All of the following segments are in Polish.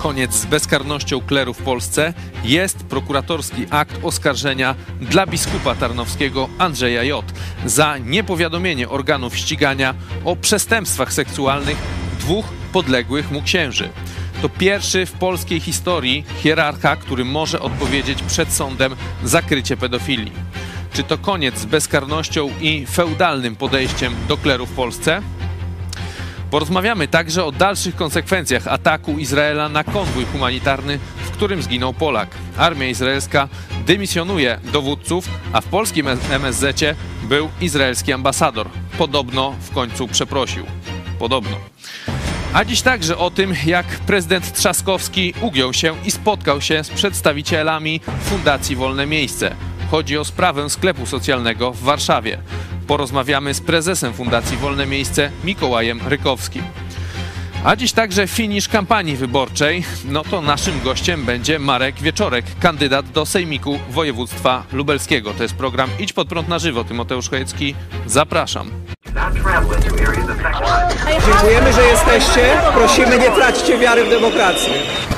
koniec z bezkarnością kleru w Polsce jest prokuratorski akt oskarżenia dla biskupa tarnowskiego Andrzeja J. za niepowiadomienie organów ścigania o przestępstwach seksualnych dwóch podległych mu księży. To pierwszy w polskiej historii hierarcha, który może odpowiedzieć przed sądem za krycie pedofilii. Czy to koniec z bezkarnością i feudalnym podejściem do kleru w Polsce? Porozmawiamy także o dalszych konsekwencjach ataku Izraela na konwój humanitarny, w którym zginął Polak. Armia izraelska dymisjonuje dowódców, a w polskim MSZ-cie był izraelski ambasador. Podobno w końcu przeprosił. Podobno. A dziś także o tym, jak prezydent Trzaskowski ugiął się i spotkał się z przedstawicielami Fundacji Wolne Miejsce. Chodzi o sprawę sklepu socjalnego w Warszawie. Porozmawiamy z prezesem Fundacji Wolne Miejsce Mikołajem Rykowskim. A dziś także finisz kampanii wyborczej. No to naszym gościem będzie Marek Wieczorek, kandydat do Sejmiku Województwa Lubelskiego. To jest program Idź Pod Prąd na żywo. Tymoteusz Chojecki, zapraszam. Dziękujemy, że jesteście. Prosimy, nie traćcie wiary w demokrację.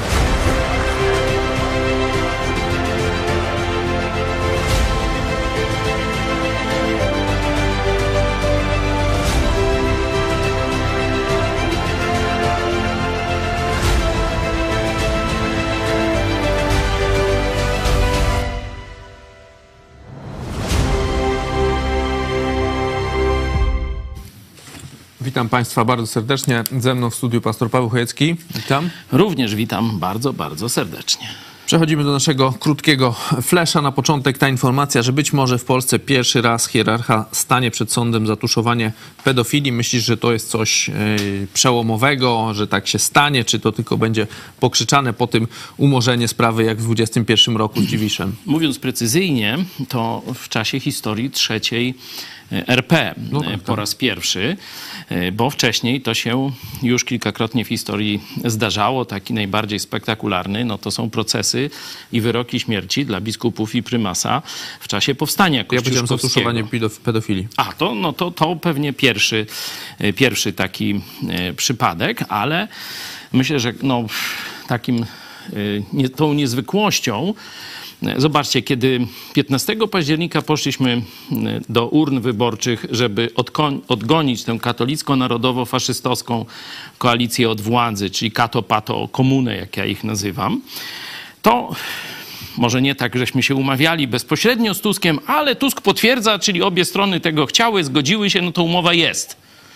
Witam Państwa bardzo serdecznie. Ze mną w studiu pastor Paweł Chojecki. Witam. Również witam bardzo, bardzo serdecznie. Przechodzimy do naszego krótkiego flesza. Na początek ta informacja, że być może w Polsce pierwszy raz hierarcha stanie przed sądem za tuszowanie pedofilii. Myślisz, że to jest coś przełomowego, że tak się stanie? Czy to tylko będzie pokrzyczane po tym umorzenie sprawy jak w 21 roku z Dziwiszem? Mówiąc precyzyjnie, to w czasie historii trzeciej RP po raz pierwszy, bo wcześniej to się już kilkakrotnie w historii zdarzało. Taki najbardziej spektakularny, no to są procesy i wyroki śmierci dla biskupów i prymasa w czasie powstania kościuszkowskiego. Ja powiedziałem zatuszowanie pedofilii. A, to pewnie pierwszy taki przypadek, ale myślę, że no, takim tą niezwykłością. Zobaczcie, kiedy 15 października poszliśmy do urn wyborczych, żeby odgonić tę katolicko-narodowo-faszystowską koalicję od władzy, czyli kato-pato komunę, jak ja ich nazywam, to może nie tak, żeśmy się umawiali bezpośrednio z Tuskiem, ale Tusk potwierdza, czyli obie strony tego chciały, zgodziły się, no to umowa jest.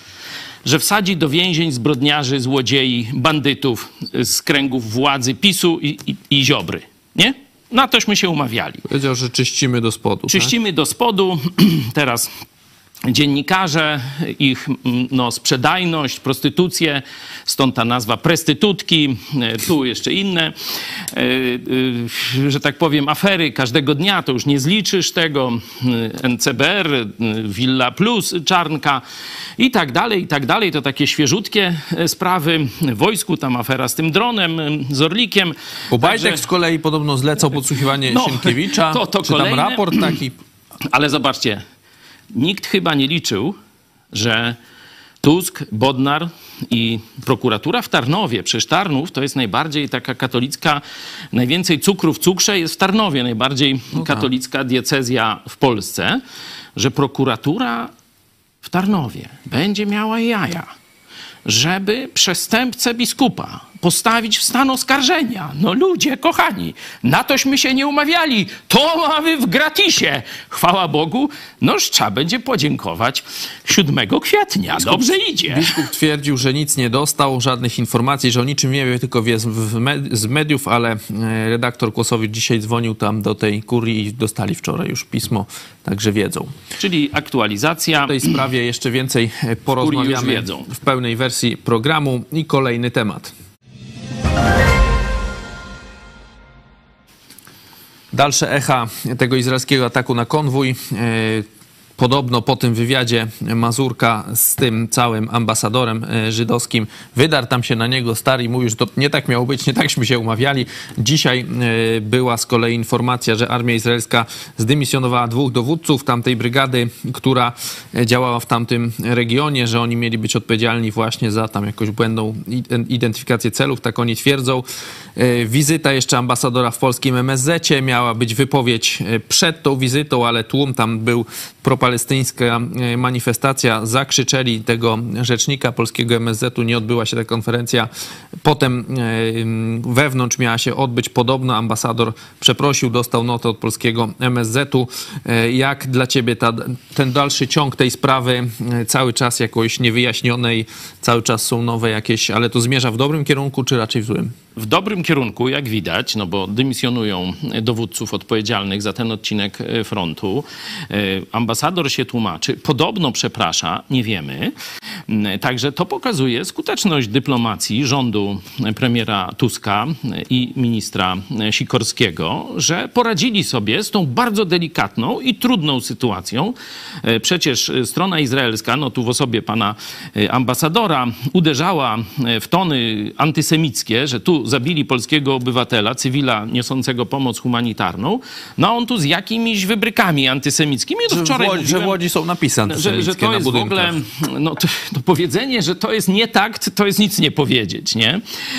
Że wsadzi do więzień zbrodniarzy, złodziei, bandytów z kręgów władzy PiS-u i Ziobry, nie? Na tośmy się umawiali. Powiedział, że czyścimy do spodu. Czyścimy tak? Do spodu. Teraz dziennikarze, ich sprzedajność, prostytucję, stąd ta nazwa prestytutki, tu jeszcze inne, że tak powiem, afery każdego dnia, to już nie zliczysz tego, NCBR, Villa Plus, Czarnka i tak dalej, to takie świeżutkie sprawy. W wojsku tam afera z tym dronem, z Orlikiem. Obajtek z kolei podobno zlecał podsłuchiwanie Sienkiewicza, to czy tam raport taki. Ale zobaczcie, nikt chyba nie liczył, że Tusk, Bodnar i prokuratura w Tarnowie, przecież Tarnów to jest najbardziej taka katolicka, najwięcej cukru w cukrze jest w Tarnowie, najbardziej katolicka diecezja w Polsce, że prokuratura w Tarnowie będzie miała jaja, żeby przestępcę biskupa postawić w stan oskarżenia. No ludzie, kochani, na tośmy się nie umawiali. To mamy w gratisie. Chwała Bogu, noż trzeba będzie podziękować 7 kwietnia. Dobrze idzie. Biskup twierdził, że nic nie dostał, żadnych informacji, że o niczym nie wie, tylko wie z mediów, ale redaktor Kłosowicz dzisiaj dzwonił tam do tej kurii i dostali wczoraj już pismo, także wiedzą. Czyli aktualizacja. W tej sprawie jeszcze więcej porozmawiamy w pełnej wersji programu i kolejny temat. Dalsze echa tego izraelskiego ataku na konwój. podobno po tym wywiadzie Mazurka z tym całym ambasadorem żydowskim wydarł tam się na niego stary i mówił, że to nie tak miało być, nie takśmy się umawiali. Dzisiaj była z kolei informacja, że armia izraelska zdymisjonowała 2 dowódców tamtej brygady, która działała w tamtym regionie, że oni mieli być odpowiedzialni właśnie za tam jakąś błędną identyfikację celów, tak oni twierdzą. Wizyta jeszcze ambasadora w polskim MSZ-cie, miała być wypowiedź przed tą wizytą, ale tłum tam był, propalestyńska manifestacja, zakrzyczeli tego rzecznika polskiego MSZ-u, nie odbyła się ta konferencja. Potem wewnątrz miała się odbyć, podobno ambasador przeprosił, dostał notę od polskiego MSZ-u. Jak dla ciebie ten dalszy ciąg tej sprawy, cały czas jakoś niewyjaśnionej, cały czas są nowe jakieś, ale to zmierza w dobrym kierunku, czy raczej w złym? W dobrym kierunku, jak widać, no bo dymisjonują dowódców odpowiedzialnych za ten odcinek frontu. Ambasador się tłumaczy, podobno przeprasza, nie wiemy. Także to pokazuje skuteczność dyplomacji rządu premiera Tuska i ministra Sikorskiego, że poradzili sobie z tą bardzo delikatną i trudną sytuacją. Przecież strona izraelska, no tu w osobie pana ambasadora, uderzała w tony antysemickie, że tu zabili polskiego obywatela, cywila niosącego pomoc humanitarną, no a on tu z jakimiś wybrykami antysemickimi. Że w Łodzi są napisy antysemickie że to jest na w ogóle, no to powiedzenie, że to jest nie takt, to jest nic nie powiedzieć, nie?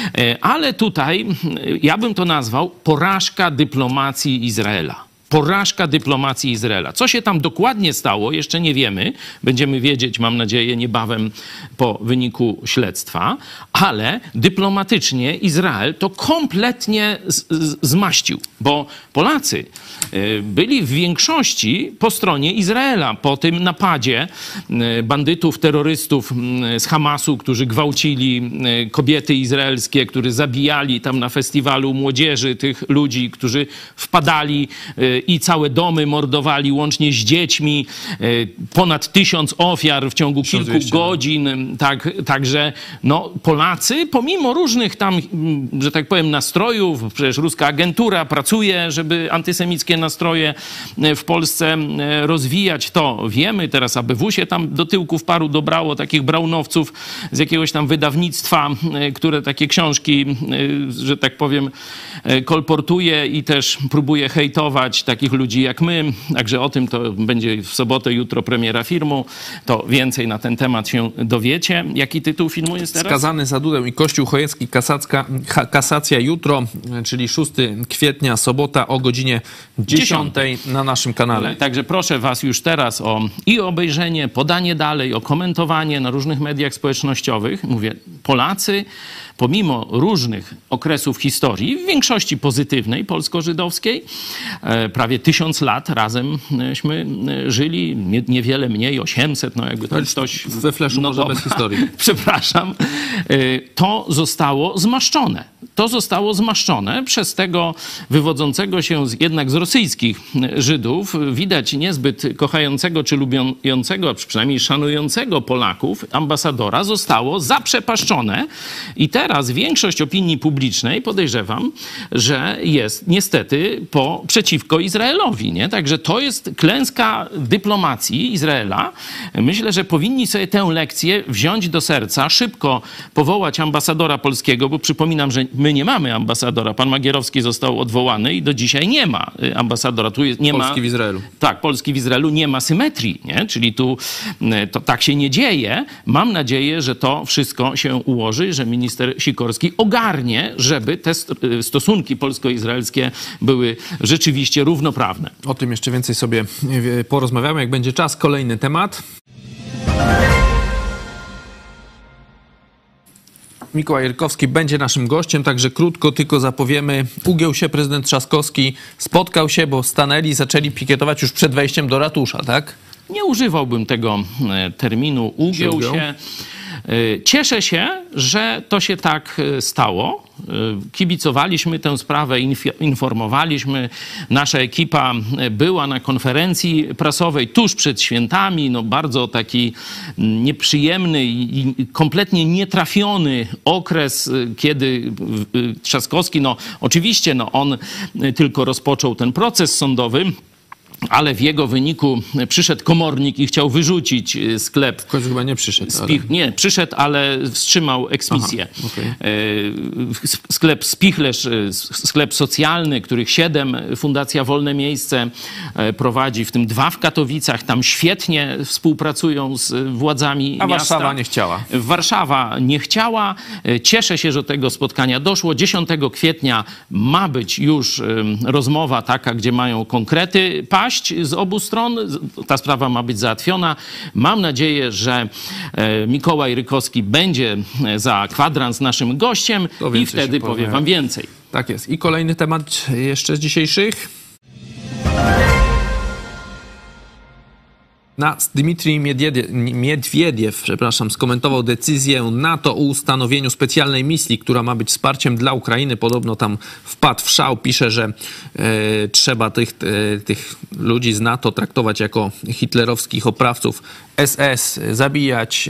Ale tutaj ja bym to nazwał porażka dyplomacji Izraela. Porażka dyplomacji Izraela. Co się tam dokładnie stało, jeszcze nie wiemy. Będziemy wiedzieć, mam nadzieję, niebawem po wyniku śledztwa. Ale dyplomatycznie Izrael to kompletnie zmaścił. Bo Polacy byli w większości po stronie Izraela. Po tym napadzie bandytów, terrorystów z Hamasu, którzy gwałcili kobiety izraelskie, którzy zabijali tam na festiwalu młodzieży tych ludzi, którzy wpadali i całe domy mordowali, łącznie z dziećmi. Ponad 1000 ofiar w ciągu kilku godzin. Także no, Polacy, pomimo różnych tam, że tak powiem, nastrojów, przecież ruska agentura pracuje, żeby antysemickie nastroje w Polsce rozwijać. To wiemy. Teraz ABW się tam do tyłków paru dobrało, takich braunowców z jakiegoś tam wydawnictwa, które takie książki, że tak powiem, kolportuje i też próbuje hejtować takich ludzi jak my. Także o tym to będzie w sobotę, jutro premiera filmu. To więcej na ten temat się dowiecie. Jaki tytuł filmu jest teraz? Skazany za Dudę i Kościół Chojecki. Kasacja jutro, czyli 6 kwietnia, sobota o godzinie 10 na naszym kanale. Także proszę was już teraz o obejrzenie, podanie dalej, o komentowanie na różnych mediach społecznościowych. Mówię, Polacy pomimo różnych okresów historii, w większości pozytywnej, polsko-żydowskiej, prawie 1000 lat razemśmy żyli, niewiele mniej, 800, no jakby to ktoś... We fleszu no może bez historii. Przepraszam. To zostało zmaszczone. To zostało zmaszczone przez tego wywodzącego się jednak z rosyjskich Żydów, widać niezbyt kochającego czy lubiącego, a przynajmniej szanującego Polaków, ambasadora, zostało zaprzepaszczone i teraz większość opinii publicznej, podejrzewam, że jest niestety przeciwko Izraelowi, nie? Także to jest klęska dyplomacji Izraela. Myślę, że powinni sobie tę lekcję wziąć do serca, szybko powołać ambasadora polskiego, bo przypominam, że my nie mamy ambasadora. Pan Magierowski został odwołany i do dzisiaj nie ma ambasadora. Tu jest, nie Polski ma, w Izraelu. Tak, Polski w Izraelu nie ma symetrii, nie? Czyli tu to tak się nie dzieje. Mam nadzieję, że to wszystko się ułoży, że minister Sikorski ogarnie, żeby te stosunki polsko-izraelskie były rzeczywiście równoprawne. O tym jeszcze więcej sobie porozmawiamy, jak będzie czas. Kolejny temat. Mikołaj Rykowski będzie naszym gościem, także krótko tylko zapowiemy. Ugiął się prezydent Trzaskowski, spotkał się, bo stanęli, zaczęli pikietować już przed wejściem do ratusza, tak? Nie używałbym tego terminu ugiął się. Cieszę się, że to się tak stało. Kibicowaliśmy tę sprawę, informowaliśmy. Nasza ekipa była na konferencji prasowej tuż przed świętami. No bardzo taki nieprzyjemny i kompletnie nietrafiony okres, kiedy Trzaskowski, no oczywiście on tylko rozpoczął ten proces sądowy, ale w jego wyniku przyszedł komornik i chciał wyrzucić sklep. W końcu chyba nie przyszedł. Nie, przyszedł, ale wstrzymał eksmisję. Aha, okay. Sklep Spichlerz, sklep socjalny, których 7 Fundacja Wolne Miejsce prowadzi, w tym 2 w Katowicach. Tam świetnie współpracują z władzami miasta. Warszawa nie chciała. Warszawa nie chciała. Cieszę się, że do tego spotkania doszło. 10 kwietnia ma być już rozmowa taka, gdzie mają konkrety paść z obu stron. Ta sprawa ma być załatwiona. Mam nadzieję, że Mikołaj Rykowski będzie za kwadrans naszym gościem i wtedy powie wam więcej. Tak jest. I kolejny temat jeszcze z dzisiejszych. Dmitrij Miedwiediew, skomentował decyzję NATO o ustanowieniu specjalnej misji, która ma być wsparciem dla Ukrainy. Podobno tam wpadł w szał. Pisze, że trzeba tych ludzi z NATO traktować jako hitlerowskich oprawców SS, zabijać,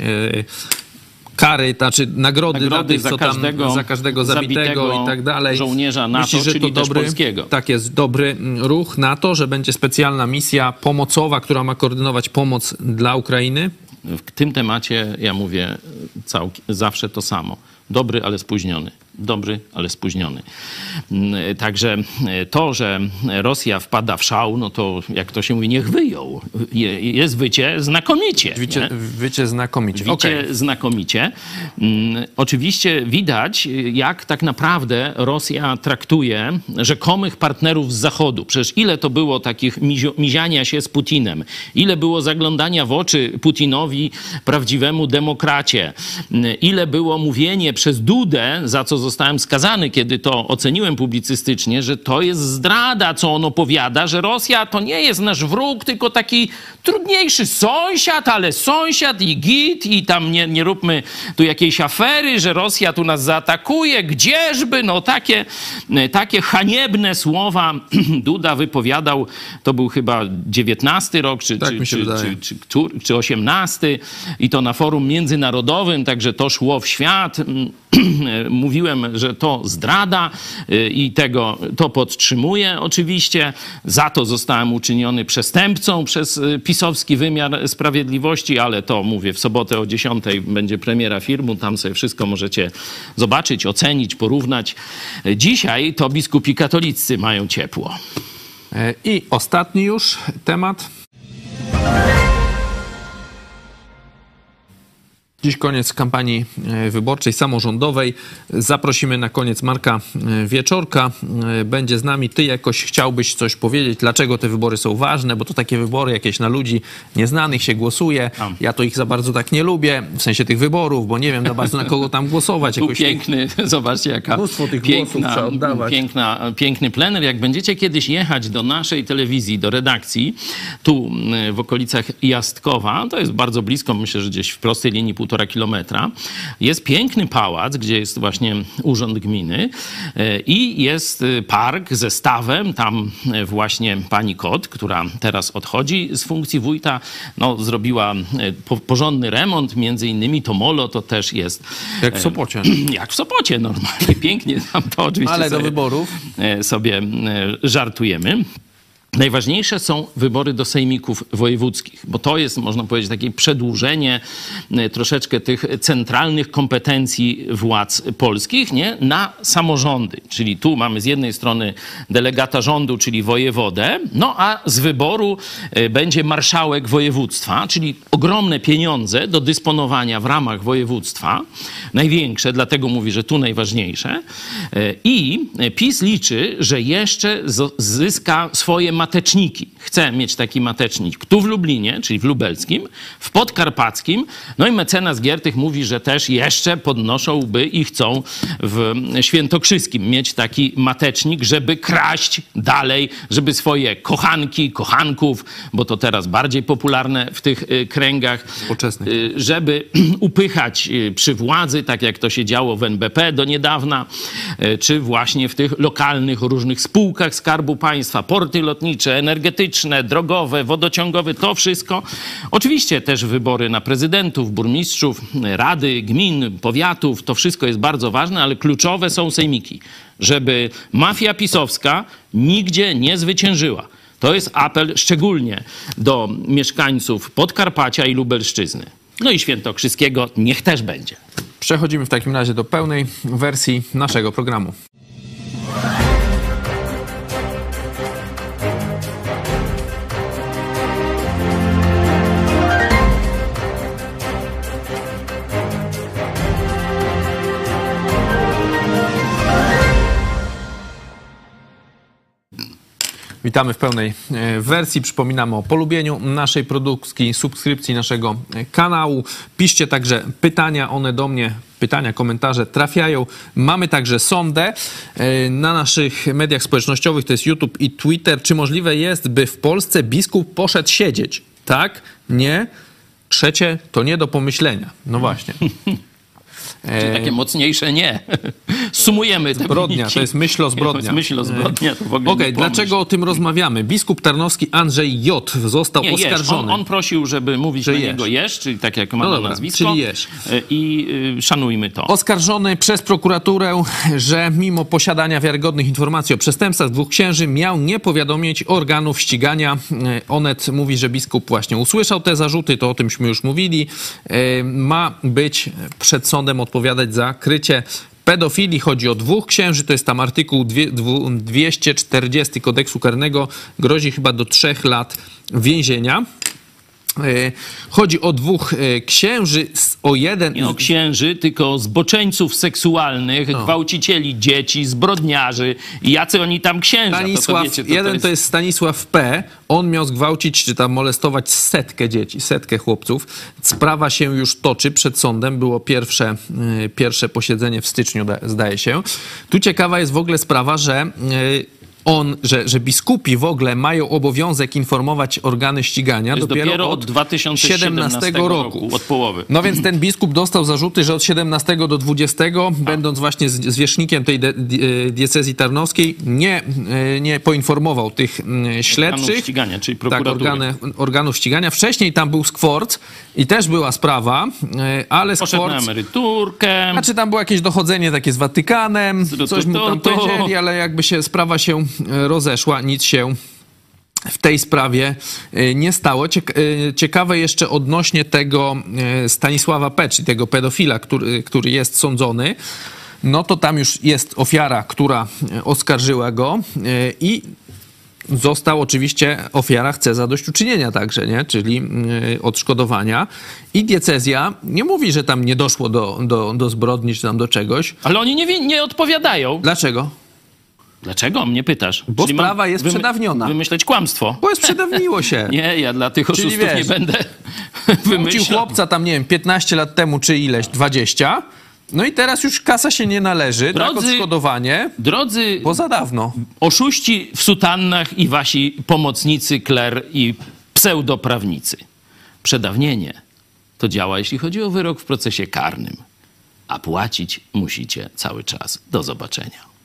kary, znaczy nagrody dla tych, za każdego zabitego i tak dalej. Żołnierza NATO, myśli, że czyli to też polskiego. Tak jest, dobry ruch NATO, że będzie specjalna misja pomocowa, która ma koordynować pomoc dla Ukrainy? W tym temacie ja mówię zawsze to samo. Dobry, ale spóźniony. Dobry, ale spóźniony. Także to, że Rosja wpada w szał, no to jak to się mówi, niech wyjął. Jest wycie znakomicie. Wycie znakomicie. Wycie znakomicie. Oczywiście widać, jak tak naprawdę Rosja traktuje rzekomych partnerów z Zachodu. Przecież ile to było takich miziania się z Putinem. Ile było zaglądania w oczy Putinowi, prawdziwemu demokracie. Ile było mówienie przez Dudę, za co zostałem skazany, kiedy to oceniłem publicystycznie, że to jest zdrada, co on opowiada, że Rosja to nie jest nasz wróg, tylko taki trudniejszy sąsiad, ale sąsiad i git i tam nie róbmy tu jakiejś afery, że Rosja tu nas zaatakuje, gdzieżby, no takie haniebne słowa Duda wypowiadał, to był chyba 19 rok, czy 18 i to na forum międzynarodowym, także to szło w świat. Mówiłem, że to zdrada i to podtrzymuję oczywiście. Za to zostałem uczyniony przestępcą przez pisowski wymiar sprawiedliwości, ale to mówię, w sobotę o 10 będzie premiera filmu, tam sobie wszystko możecie zobaczyć, ocenić, porównać. Dzisiaj to biskupi katoliccy mają ciepło. I ostatni już temat. Dziś koniec kampanii wyborczej samorządowej. Zaprosimy na koniec Marka Wieczorka. Będzie z nami. Ty jakoś chciałbyś coś powiedzieć, dlaczego te wybory są ważne, bo to takie wybory jakieś na ludzi nieznanych się głosuje. Ja to ich za bardzo tak nie lubię, w sensie tych wyborów, bo nie wiem za bardzo na kogo tam głosować. Tu piękny, zobaczcie jaka piękny plener. Jak będziecie kiedyś jechać do naszej telewizji, do redakcji, tu w okolicach Jastkowa, to jest bardzo blisko, myślę, że gdzieś w prostej linii 1,5 kilometra. Jest piękny pałac, gdzie jest właśnie urząd gminy i jest park ze stawem. Tam właśnie pani Kot, która teraz odchodzi z funkcji wójta, no, zrobiła porządny remont. Między innymi to molo to też jest... Jak w Sopocie. Jak w Sopocie normalnie. Pięknie tam to oczywiście ale do wyborów sobie żartujemy. Najważniejsze są wybory do sejmików wojewódzkich, bo to jest, można powiedzieć, takie przedłużenie troszeczkę tych centralnych kompetencji władz polskich, nie? Na samorządy. Czyli tu mamy z jednej strony delegata rządu, czyli wojewodę, no a z wyboru będzie marszałek województwa, czyli ogromne pieniądze do dysponowania w ramach województwa, największe, dlatego mówi, że tu najważniejsze. I PiS liczy, że jeszcze zyska swoje mateczniki. Chce mieć taki matecznik tu w Lublinie, czyli w lubelskim, w podkarpackim. No i mecenas Giertych mówi, że też jeszcze podnoszą i chcą w świętokrzyskim mieć taki matecznik, żeby kraść dalej, żeby swoje kochanki, kochanków, bo to teraz bardziej popularne w tych kręgach, żeby upychać przy władzy, tak jak to się działo w NBP do niedawna, czy właśnie w tych lokalnych różnych spółkach Skarbu Państwa, porty lotnicze, energetyczne, drogowe, wodociągowe, to wszystko. Oczywiście też wybory na prezydentów, burmistrzów, rady, gmin, powiatów, to wszystko jest bardzo ważne, ale kluczowe są sejmiki, żeby mafia pisowska nigdzie nie zwyciężyła. To jest To jest apel szczególnie do mieszkańców Podkarpacia i Lubelszczyzny. No i Świętokrzyskiego niech też będzie. Przechodzimy w takim razie do pełnej wersji naszego programu. Witamy w pełnej wersji. Przypominamy o polubieniu naszej produkcji, subskrypcji naszego kanału. Piszcie także pytania, one do mnie, pytania, komentarze trafiają. Mamy także sondę na naszych mediach społecznościowych, to jest YouTube i Twitter. Czy możliwe jest, by w Polsce biskup poszedł siedzieć? Tak? Nie? Trzecie to nie do pomyślenia. No właśnie. Czyli takie mocniejsze nie. Sumujemy te zbrodnia, wyniki. to jest myślozbrodnia. To jest myślozbrodnia, to w ogóle Okej, dlaczego o tym rozmawiamy? Biskup tarnowski Andrzej J. został oskarżony. On prosił, żeby mówić na niego Jesz, czyli tak jak ma nazwisko. Czyli Jesz. I szanujmy to. Oskarżony przez prokuraturę, że mimo posiadania wiarygodnych informacji o przestępstwach dwóch księży miał nie powiadomić organów ścigania. Onet mówi, że biskup właśnie usłyszał te zarzuty, to o tymśmy już mówili. Ma być przed sądem odpowiadać za krycie pedofilii. Chodzi o dwóch księży, to jest tam artykuł 240 kodeksu karnego, grozi chyba do 3 lat więzienia. Chodzi o dwóch księży, o jeden... Nie o księży, tylko o zboczeńców seksualnych, gwałcicieli dzieci, zbrodniarzy. I jacy oni tam księża? Stanisław, to jest Stanisław P. On miał zgwałcić, czy tam molestować 100 dzieci, 100 chłopców. Sprawa się już toczy przed sądem. Było pierwsze posiedzenie w styczniu, zdaje się. Tu ciekawa jest w ogóle sprawa, że że biskupi w ogóle mają obowiązek informować organy ścigania dopiero od 2017 roku, od połowy. No więc ten biskup dostał zarzuty, że od 17 do 20, będąc właśnie zwierzchnikiem tej diecezji tarnowskiej, nie poinformował tych śledczych. Organów ścigania, czyli prokuratury. Tak, organów ścigania. Wcześniej tam był Skworc i też była sprawa, ale poszedł na emeryturkę. Znaczy tam było jakieś dochodzenie takie z Watykanem, coś mu tam powiedzieli, ale jakby sprawa się rozeszła, nic się w tej sprawie nie stało. Ciekawe jeszcze odnośnie tego Stanisława P., czyli tego pedofila, który jest sądzony, no to tam już jest ofiara, która oskarżyła go i został oczywiście, ofiara chce zadośćuczynienia także, nie? Czyli odszkodowania. I diecezja nie mówi, że tam nie doszło do zbrodni, czy tam do czegoś. Ale oni nie odpowiadają. Dlaczego? Dlaczego? Mnie pytasz. Bo czyli sprawa jest przedawniona. Wymyśleć kłamstwo. Bo jest przedawniło się. Nie, ja dla tych oszustów nie będę wymyślał. Chłopca tam, nie wiem, 15 lat temu, czy ileś, 20. No i teraz już kasa się nie należy, tak, odszkodowanie, bo za dawno. Oszuści w sutannach i wasi pomocnicy, kler i pseudoprawnicy. Przedawnienie to działa, jeśli chodzi o wyrok w procesie karnym. A płacić musicie cały czas. Do zobaczenia.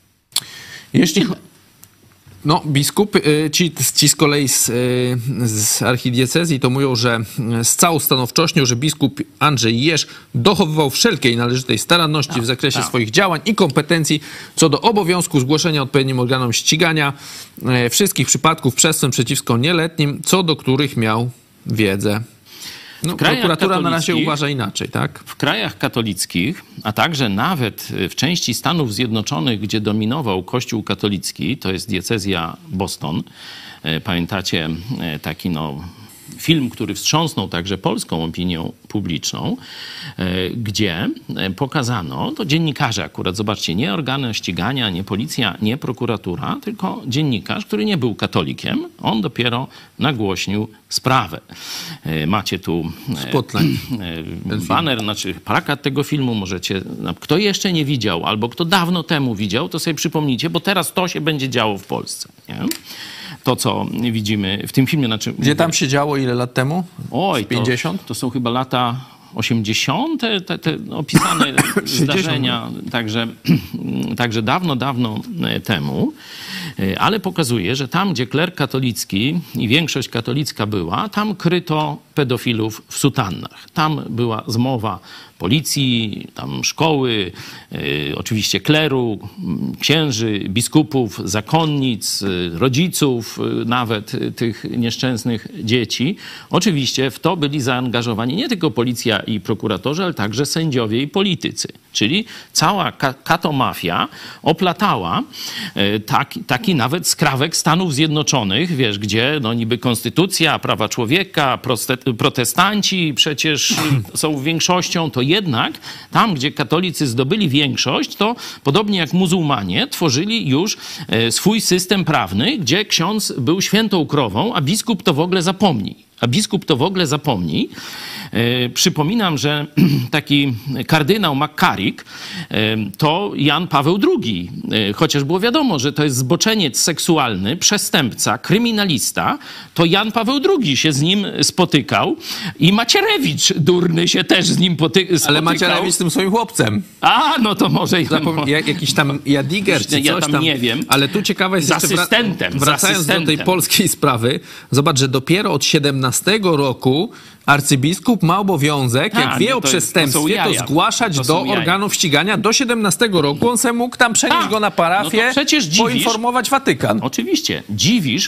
No, biskup, ci z kolei z archidiecezji to mówią, że z całą stanowczością, że biskup Andrzej Jesz dochowywał wszelkiej należytej staranności w zakresie swoich działań i kompetencji co do obowiązku zgłoszenia odpowiednim organom ścigania wszystkich przypadków przestępstw przeciwko nieletnim, co do których miał wiedzę. No, prokuratura na razie uważa inaczej, tak? W krajach katolickich, a także nawet w części Stanów Zjednoczonych, gdzie dominował Kościół katolicki, to jest diecezja Boston. Pamiętacie taki film, który wstrząsnął także polską opinią publiczną, gdzie pokazano, to dziennikarze akurat, zobaczcie, nie organy ścigania, nie policja, nie prokuratura, tylko dziennikarz, który nie był katolikiem, on dopiero nagłośnił sprawę. Macie tu baner, znaczy plakat tego filmu, możecie, kto jeszcze nie widział, albo kto dawno temu widział, to sobie przypomnijcie, bo teraz to się będzie działo w Polsce, nie? To, co widzimy w tym filmie. Gdzie tam się działo ile lat temu? Oj, 50? To są chyba lata 80. te opisane zdarzenia. Także dawno temu. ale pokazuje, że tam, gdzie kler katolicki i większość katolicka była, tam kryto pedofilów w sutannach. Tam była zmowa policji, tam szkoły, oczywiście kleru, księży, biskupów, zakonnic, rodziców, nawet tych nieszczęsnych dzieci. Oczywiście w to byli zaangażowani nie tylko policja i prokuratorzy, ale także sędziowie i politycy. Czyli cała katomafia oplatała taki nawet skrawek Stanów Zjednoczonych, wiesz, gdzie no niby konstytucja, prawa człowieka, protestanci przecież są większością, to jednak tam, gdzie katolicy zdobyli większość, to podobnie jak muzułmanie tworzyli już swój system prawny, gdzie ksiądz był świętą krową, a biskup to w ogóle zapomni. Przypominam, że taki kardynał McCarrick to Jan Paweł II, chociaż było wiadomo, że to jest zboczeniec seksualny, przestępca, kryminalista, to Jan Paweł II się z nim spotykał i Macierewicz durny się też z nim spotykał. Ale Macierewicz z tym swoim chłopcem. A, no to może... Jakiś tam Jadiger czy coś ja tam nie wiem. Ale tu ciekawe jest z asystentem. Wracając do tej polskiej sprawy, zobacz, że dopiero od 17 roku arcybiskup ma obowiązek, jak wie o przestępstwie, to zgłaszać do organów ścigania. Do 17 roku on se mógł tam przenieść go na parafię, no to przecież poinformować Watykan. Oczywiście. Dziwisz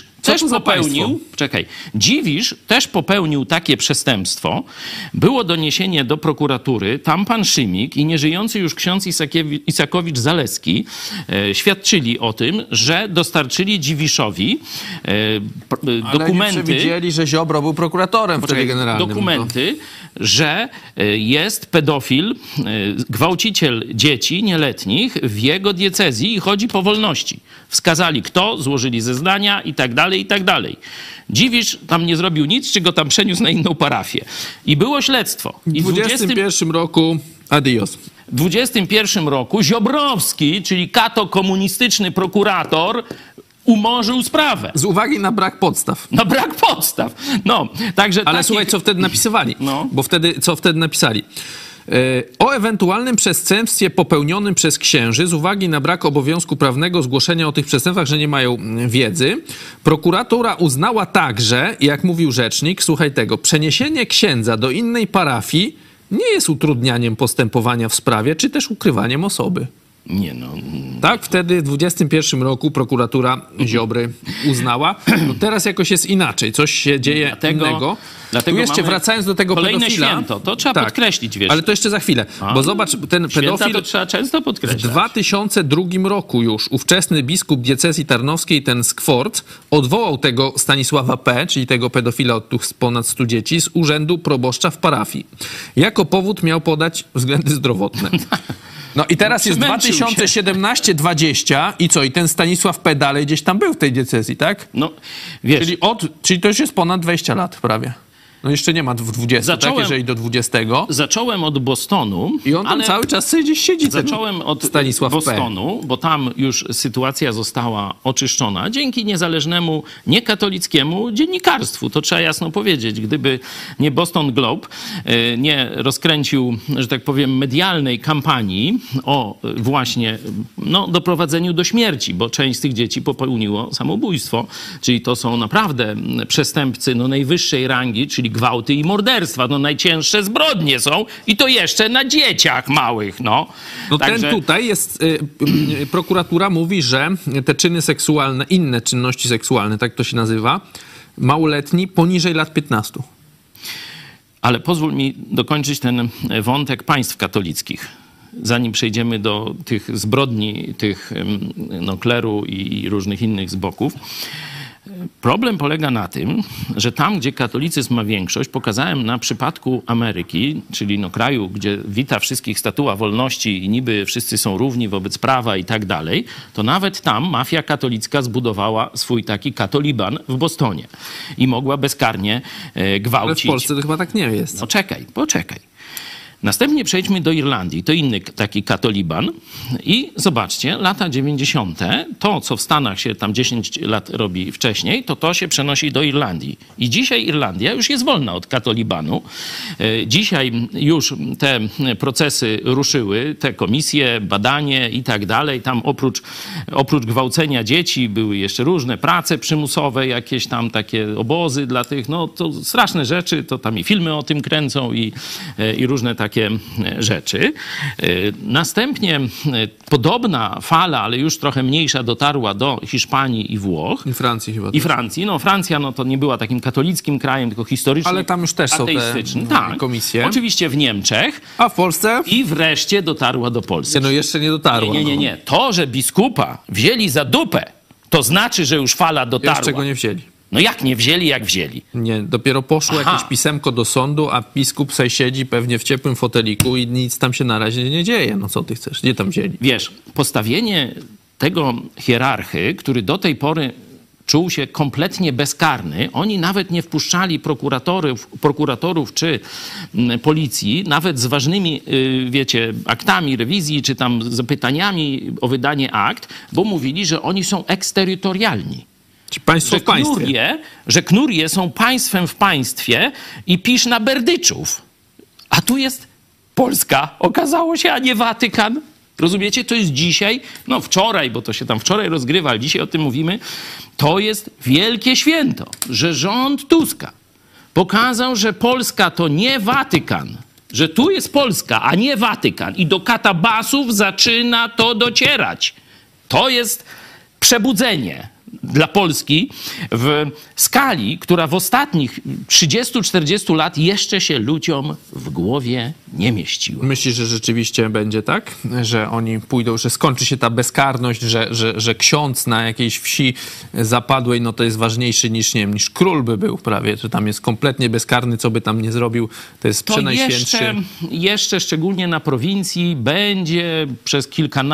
też popełnił takie przestępstwo. Było doniesienie do prokuratury. Tam pan Szymik i nieżyjący już ksiądz Isakowicz-Zaleski świadczyli o tym, że dostarczyli Dziwiszowi dokumenty. Ale nie przewidzieli, że Ziobro był prokuratorem wtedy generalnym. Dokumenty, że jest pedofil, gwałciciel dzieci nieletnich w jego diecezji i chodzi po wolności. Wskazali kto, złożyli zeznania i tak dalej, i tak dalej. Dziwisz tam nie zrobił nic, czy go tam przeniósł na inną parafię. I było śledztwo. I w 21 roku adios. W 21 roku Ziobrowski, czyli komunistyczny prokurator, umorzył sprawę. Z uwagi na brak podstaw. Na brak podstaw. No, także ale słuchaj, co wtedy napisywali. No. Bo co wtedy napisali? O ewentualnym przestępstwie popełnionym przez księży z uwagi na brak obowiązku prawnego zgłoszenia o tych przestępstwach, że nie mają wiedzy, prokuratura uznała także, jak mówił rzecznik, słuchaj tego, przeniesienie księdza do innej parafii nie jest utrudnianiem postępowania w sprawie, czy też ukrywaniem osoby. Nie no. Tak, wtedy w 21 roku prokuratura Ziobry uznała. No teraz jakoś jest inaczej, coś się dzieje innego. Dlatego tu jeszcze wracając do tego kolejne pedofila. Święto, to trzeba podkreślić, wiesz. Ale to jeszcze za chwilę, bo zobacz, ten pedofil to trzeba często podkreślać. W 2002 roku już ówczesny biskup diecezji tarnowskiej, ten Skwort, odwołał tego Stanisława P., czyli tego pedofila od tych ponad 100 dzieci, z urzędu proboszcza w parafii. Jako powód miał podać względy zdrowotne. No i teraz jest 2017-20 i co? I ten Stanisław P. dalej gdzieś tam był w tej diecezji, tak? No, wiesz. Czyli to już jest ponad 20 lat prawie. No jeszcze nie ma w 20, tak? Jeżeli do 20. Zacząłem od Bostonu. I on tam cały czas gdzieś siedzi. Zacząłem od Stanisław Bostonu, bo tam już sytuacja została oczyszczona dzięki niezależnemu, niekatolickiemu dziennikarstwu. To trzeba jasno powiedzieć. Gdyby nie Boston Globe nie rozkręcił, że tak powiem, medialnej kampanii o właśnie doprowadzeniu do śmierci, bo część z tych dzieci popełniło samobójstwo. Czyli to są naprawdę przestępcy najwyższej rangi, czyli gwałty i morderstwa. Najcięższe zbrodnie są i to jeszcze na dzieciach małych. Także... Ten tutaj jest, prokuratura mówi, że te czyny seksualne, inne czynności seksualne, tak to się nazywa, małoletni poniżej lat 15. Ale pozwól mi dokończyć ten wątek państw katolickich, zanim przejdziemy do tych zbrodni, tych kleru i różnych innych zboków. Problem polega na tym, że tam, gdzie katolicyzm ma większość, pokazałem na przypadku Ameryki, czyli kraju, gdzie wita wszystkich statua wolności i niby wszyscy są równi wobec prawa i tak dalej, to nawet tam mafia katolicka zbudowała swój taki katoliban w Bostonie i mogła bezkarnie gwałcić. Ale w Polsce to chyba tak nie jest. Poczekaj. Następnie przejdźmy do Irlandii. To inny taki katoliban. I zobaczcie, lata 90. To, co w Stanach się tam 10 lat robi wcześniej, to się przenosi do Irlandii. I dzisiaj Irlandia już jest wolna od katolibanu. Dzisiaj już te procesy ruszyły, te komisje, badanie i tak dalej. Tam oprócz gwałcenia dzieci były jeszcze różne prace przymusowe, jakieś tam takie obozy dla tych, no to straszne rzeczy, to tam i filmy o tym kręcą i różne takie rzeczy. Następnie podobna fala, ale już trochę mniejsza, dotarła do Hiszpanii i Włoch. I Francji chyba. I Francji. No Francja to nie była takim katolickim krajem, tylko historycznie. Ale tam już też są te komisje. Oczywiście w Niemczech. A w Polsce? I wreszcie dotarła do Polski. No jeszcze nie dotarła. Nie. To, że biskupa wzięli za dupę, to znaczy, że już fala dotarła. Jeszcze go nie wzięli. No jak nie wzięli, jak wzięli? Nie, dopiero poszło jakieś pisemko do sądu, a biskup sobie siedzi pewnie w ciepłym foteliku i nic tam się na razie nie dzieje. No co ty chcesz? Gdzie tam wzięli? Wiesz, postawienie tego hierarchy, który do tej pory czuł się kompletnie bezkarny. Oni nawet nie wpuszczali prokuratorów czy policji, nawet z ważnymi, wiecie, aktami rewizji, czy tam zapytaniami o wydanie akt, bo mówili, że oni są eksterytorialni. Państwo w państwie. Że knurie są państwem w państwie i pisz na berdyczów. A tu jest Polska, okazało się, a nie Watykan. Rozumiecie? To jest dzisiaj, no wczoraj, bo to się tam wczoraj rozgrywa, ale dzisiaj o tym mówimy, to jest wielkie święto, że rząd Tuska pokazał, że Polska to nie Watykan, że tu jest Polska, a nie Watykan. I do katabasów zaczyna to docierać. To jest przebudzenie dla Polski w skali, która w ostatnich 30-40 lat jeszcze się ludziom w głowie nie mieściła. Myślisz, że rzeczywiście będzie tak? Że oni pójdą, że skończy się ta bezkarność, że ksiądz na jakiejś wsi zapadłej, no to jest ważniejszy niż, nie wiem, niż król by był prawie, że tam jest kompletnie bezkarny, co by tam nie zrobił, to jest przenajświętszy. Jeszcze szczególnie na prowincji będzie przez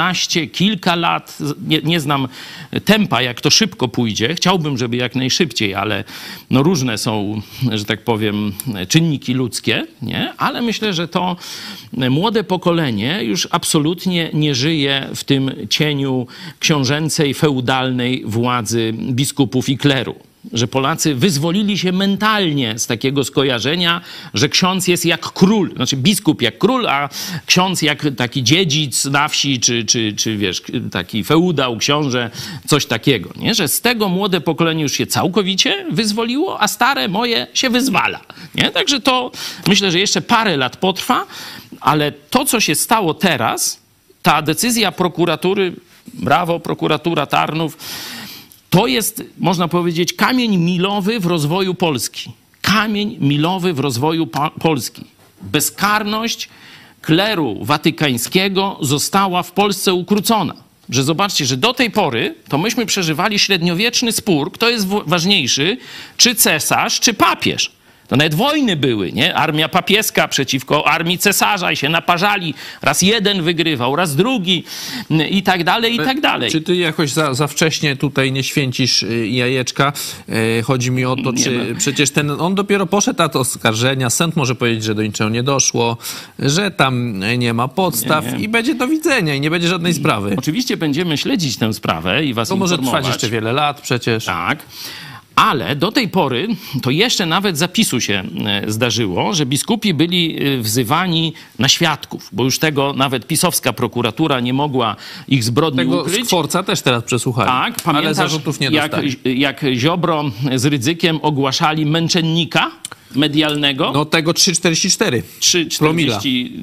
kilka lat, nie znam tempa, jak to szybko pójdzie. Chciałbym, żeby jak najszybciej, ale no różne są, że tak powiem, czynniki ludzkie, nie? Ale myślę, że to młode pokolenie już absolutnie nie żyje w tym cieniu książęcej, feudalnej władzy biskupów i kleru. Że Polacy wyzwolili się mentalnie z takiego skojarzenia, że ksiądz jest jak król, znaczy biskup jak król, a ksiądz jak taki dziedzic na wsi, czy wiesz, taki feudał, książę, coś takiego, nie? Że z tego młode pokolenie już się całkowicie wyzwoliło, a stare moje się wyzwala, nie? Także to myślę, że jeszcze parę lat potrwa, ale to, co się stało teraz, ta decyzja prokuratury, brawo, prokuratura Tarnów, to jest, można powiedzieć, kamień milowy w rozwoju Polski. Kamień milowy w rozwoju Polski. Bezkarność kleru watykańskiego została w Polsce ukrócona. Że zobaczcie, że do tej pory to myśmy przeżywali średniowieczny spór, kto jest ważniejszy, czy cesarz, czy papież. To nawet wojny były, nie? Armia papieska przeciwko armii cesarza i się naparzali. Raz jeden wygrywał, raz drugi i tak dalej, i tak dalej. Czy ty jakoś za wcześnie tutaj nie święcisz jajeczka? Chodzi mi o to, czy przecież on dopiero poszedł na to oskarżenia, sąd może powiedzieć, że do niczego nie doszło, że tam nie ma podstaw i będzie do widzenia i nie będzie żadnej sprawy. Oczywiście będziemy śledzić tę sprawę i was to informować. może trwać jeszcze wiele lat przecież. Tak. Ale do tej pory to jeszcze nawet zapisu się zdarzyło, że biskupi byli wzywani na świadków, bo już tego nawet pisowska prokuratura nie mogła ich zbrodni ukryć. Tego Skworca też teraz przesłuchali, tak, ale zarzutów nie dostali. Jak Ziobro z Rydzykiem ogłaszali męczennika medialnego. No tego 3,44 promila.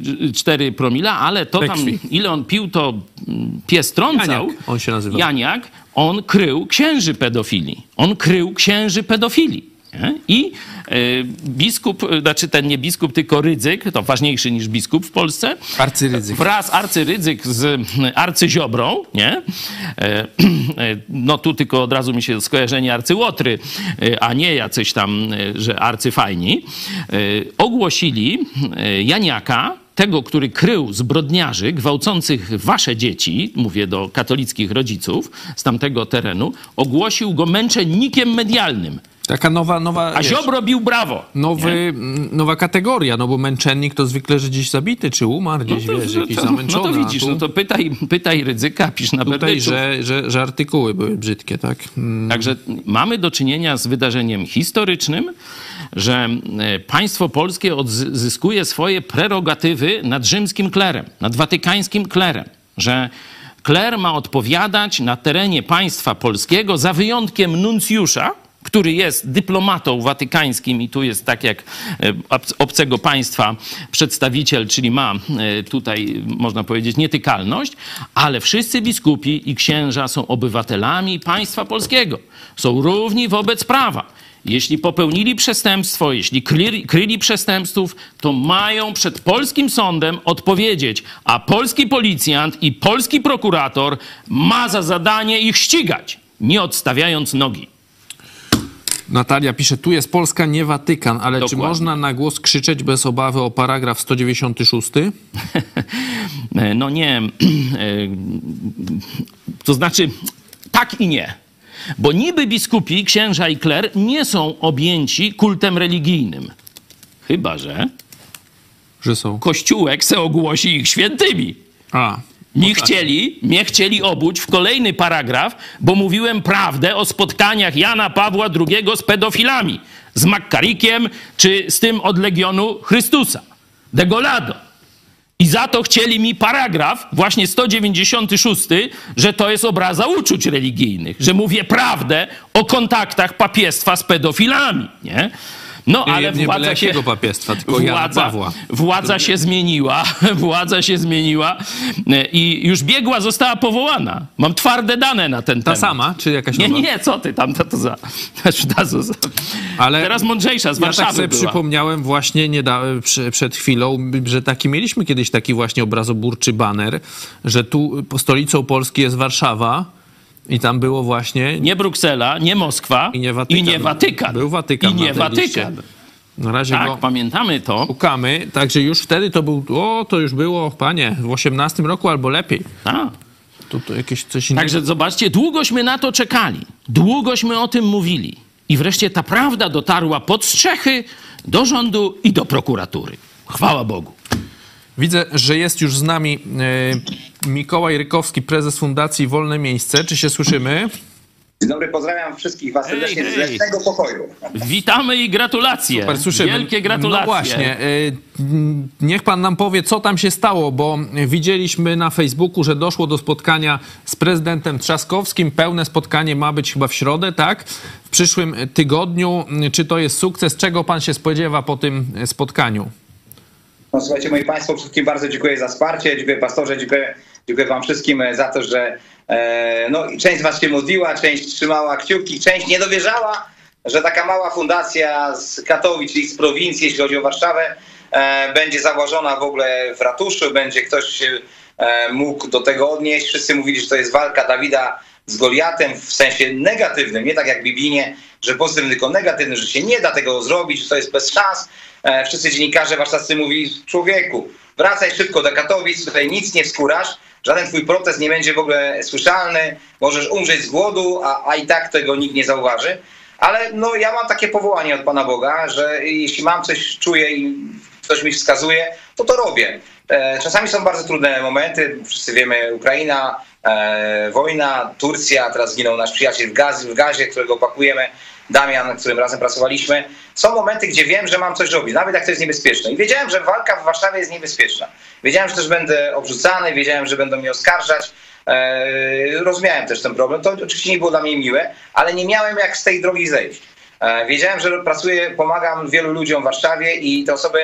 4 promila, ale to tam, ile on pił, to pies trącał. Janiak, on się nazywa. Janiak, on krył księży pedofilii. Nie? I biskup, znaczy ten nie biskup, tylko Rydzyk, to ważniejszy niż biskup w Polsce. Arcyrydzyk. Wraz arcyrydzyk z arcyziobrą, nie? No tu tylko od razu mi się skojarzenie arcyłotry, a nie jacyś tam, że arcyfajni. Ogłosili Janiaka, tego, który krył zbrodniarzy gwałcących wasze dzieci, mówię do katolickich rodziców z tamtego terenu, ogłosił go męczennikiem medialnym. Taka nowa A Ziobro bił brawo. Nowa kategoria, no bo męczennik to zwykle, że gdzieś zabity, czy umarł gdzieś, jakiś zamęczony. No to widzisz, no to pytaj Rydzyka, pisz na Tutaj, że artykuły były brzydkie, tak? Także mamy do czynienia z wydarzeniem historycznym, że państwo polskie odzyskuje swoje prerogatywy nad rzymskim klerem, nad watykańskim klerem, że kler ma odpowiadać na terenie państwa polskiego za wyjątkiem nuncjusza, który jest dyplomatą watykańskim i tu jest tak jak obcego państwa przedstawiciel, czyli ma tutaj, można powiedzieć, nietykalność, ale wszyscy biskupi i księża są obywatelami państwa polskiego. Są równi wobec prawa. Jeśli popełnili przestępstwo, jeśli kryli przestępstów, to mają przed polskim sądem odpowiedzieć, a polski policjant i polski prokurator ma za zadanie ich ścigać, nie odstawiając nogi. Natalia pisze, tu jest Polska, nie Watykan, ale Dokładnie. Czy można na głos krzyczeć bez obawy o paragraf 196? No nie. To znaczy tak i nie. Bo niby biskupi, księża i kler nie są objęci kultem religijnym. Chyba że są. Kościółek se ogłosi ich świętymi. Mnie chcieli obuć w kolejny paragraf, bo mówiłem prawdę o spotkaniach Jana Pawła II z pedofilami, z Makkarikiem czy z tym od Legionu Chrystusa, Degolado. I za to chcieli mi paragraf, właśnie 196, że to jest obraza uczuć religijnych, że mówię prawdę o kontaktach papiestwa z pedofilami, nie? No, ale władza się... papiestwa, tylko Jana Pawła. Władza się zmieniła i już biegła została powołana. Mam twarde dane na ten temat. Ta sama, czy jakaś nowa? Nie, co ty tam, to za... Ale teraz mądrzejsza, z Warszawy tak sobie była. Przypomniałem właśnie przed chwilą, że mieliśmy kiedyś taki właśnie obrazoburczy baner, że tu stolicą Polski jest Warszawa. I tam było właśnie... Nie Bruksela, nie Moskwa i nie Watykan. Był Watykan. I nie Watykan. Na razie tak, pamiętamy to. Szukamy, także już wtedy to był... to już było, panie, w 18 roku albo lepiej. To jakieś coś innego. Także zobaczcie, długośmy na to czekali. Długośmy o tym mówili. I wreszcie ta prawda dotarła pod strzechy do rządu i do prokuratury. Chwała Bogu. Widzę, że jest już z nami Mikołaj Rykowski, prezes Fundacji Wolne Miejsce. Czy się słyszymy? Dzień dobry, pozdrawiam wszystkich was serdecznie z Leśnego Pokoju. Witamy i gratulacje. Super, słyszymy. Wielkie gratulacje. No właśnie, niech pan nam powie, co tam się stało, bo widzieliśmy na Facebooku, że doszło do spotkania z prezydentem Trzaskowskim. Pełne spotkanie ma być chyba w środę, tak? W przyszłym tygodniu. Czy to jest sukces? Czego pan się spodziewa po tym spotkaniu? No słuchajcie, moi państwo, wszystkim bardzo dziękuję za wsparcie, dziękuję pastorze, dziękuję wam wszystkim za to, że część z was się modliła, część trzymała kciuki, część nie dowierzała, że taka mała fundacja z Katowic, czyli z prowincji, jeśli chodzi o Warszawę, będzie założona w ogóle w ratuszu, będzie ktoś mógł do tego odnieść. Wszyscy mówili, że to jest walka Dawida z Goliatem w sensie negatywnym, nie tak jak w Biblinie, że pozytywny, tylko negatywny, że się nie da tego zrobić, że to jest bez szans. Wszyscy dziennikarze warszawscy mówili, człowieku, wracaj szybko do Katowic, tutaj nic nie wskórasz, żaden twój protest nie będzie w ogóle słyszalny, możesz umrzeć z głodu, a i tak tego nikt nie zauważy. Ale ja mam takie powołanie od Pana Boga, że jeśli mam coś, czuję i ktoś mi wskazuje, to robię. Czasami są bardzo trudne momenty, wszyscy wiemy, Ukraina, wojna, Turcja, teraz zginął nasz przyjaciel w gazie, którego opakujemy, Damian, z którym razem pracowaliśmy. Są momenty, gdzie wiem, że mam coś robić, nawet jak to jest niebezpieczne. I wiedziałem, że walka w Warszawie jest niebezpieczna. Wiedziałem, że też będę obrzucany, wiedziałem, że będą mnie oskarżać. Rozumiałem też ten problem. To oczywiście nie było dla mnie miłe, ale nie miałem jak z tej drogi zejść. Wiedziałem, że pracuję, pomagam wielu ludziom w Warszawie i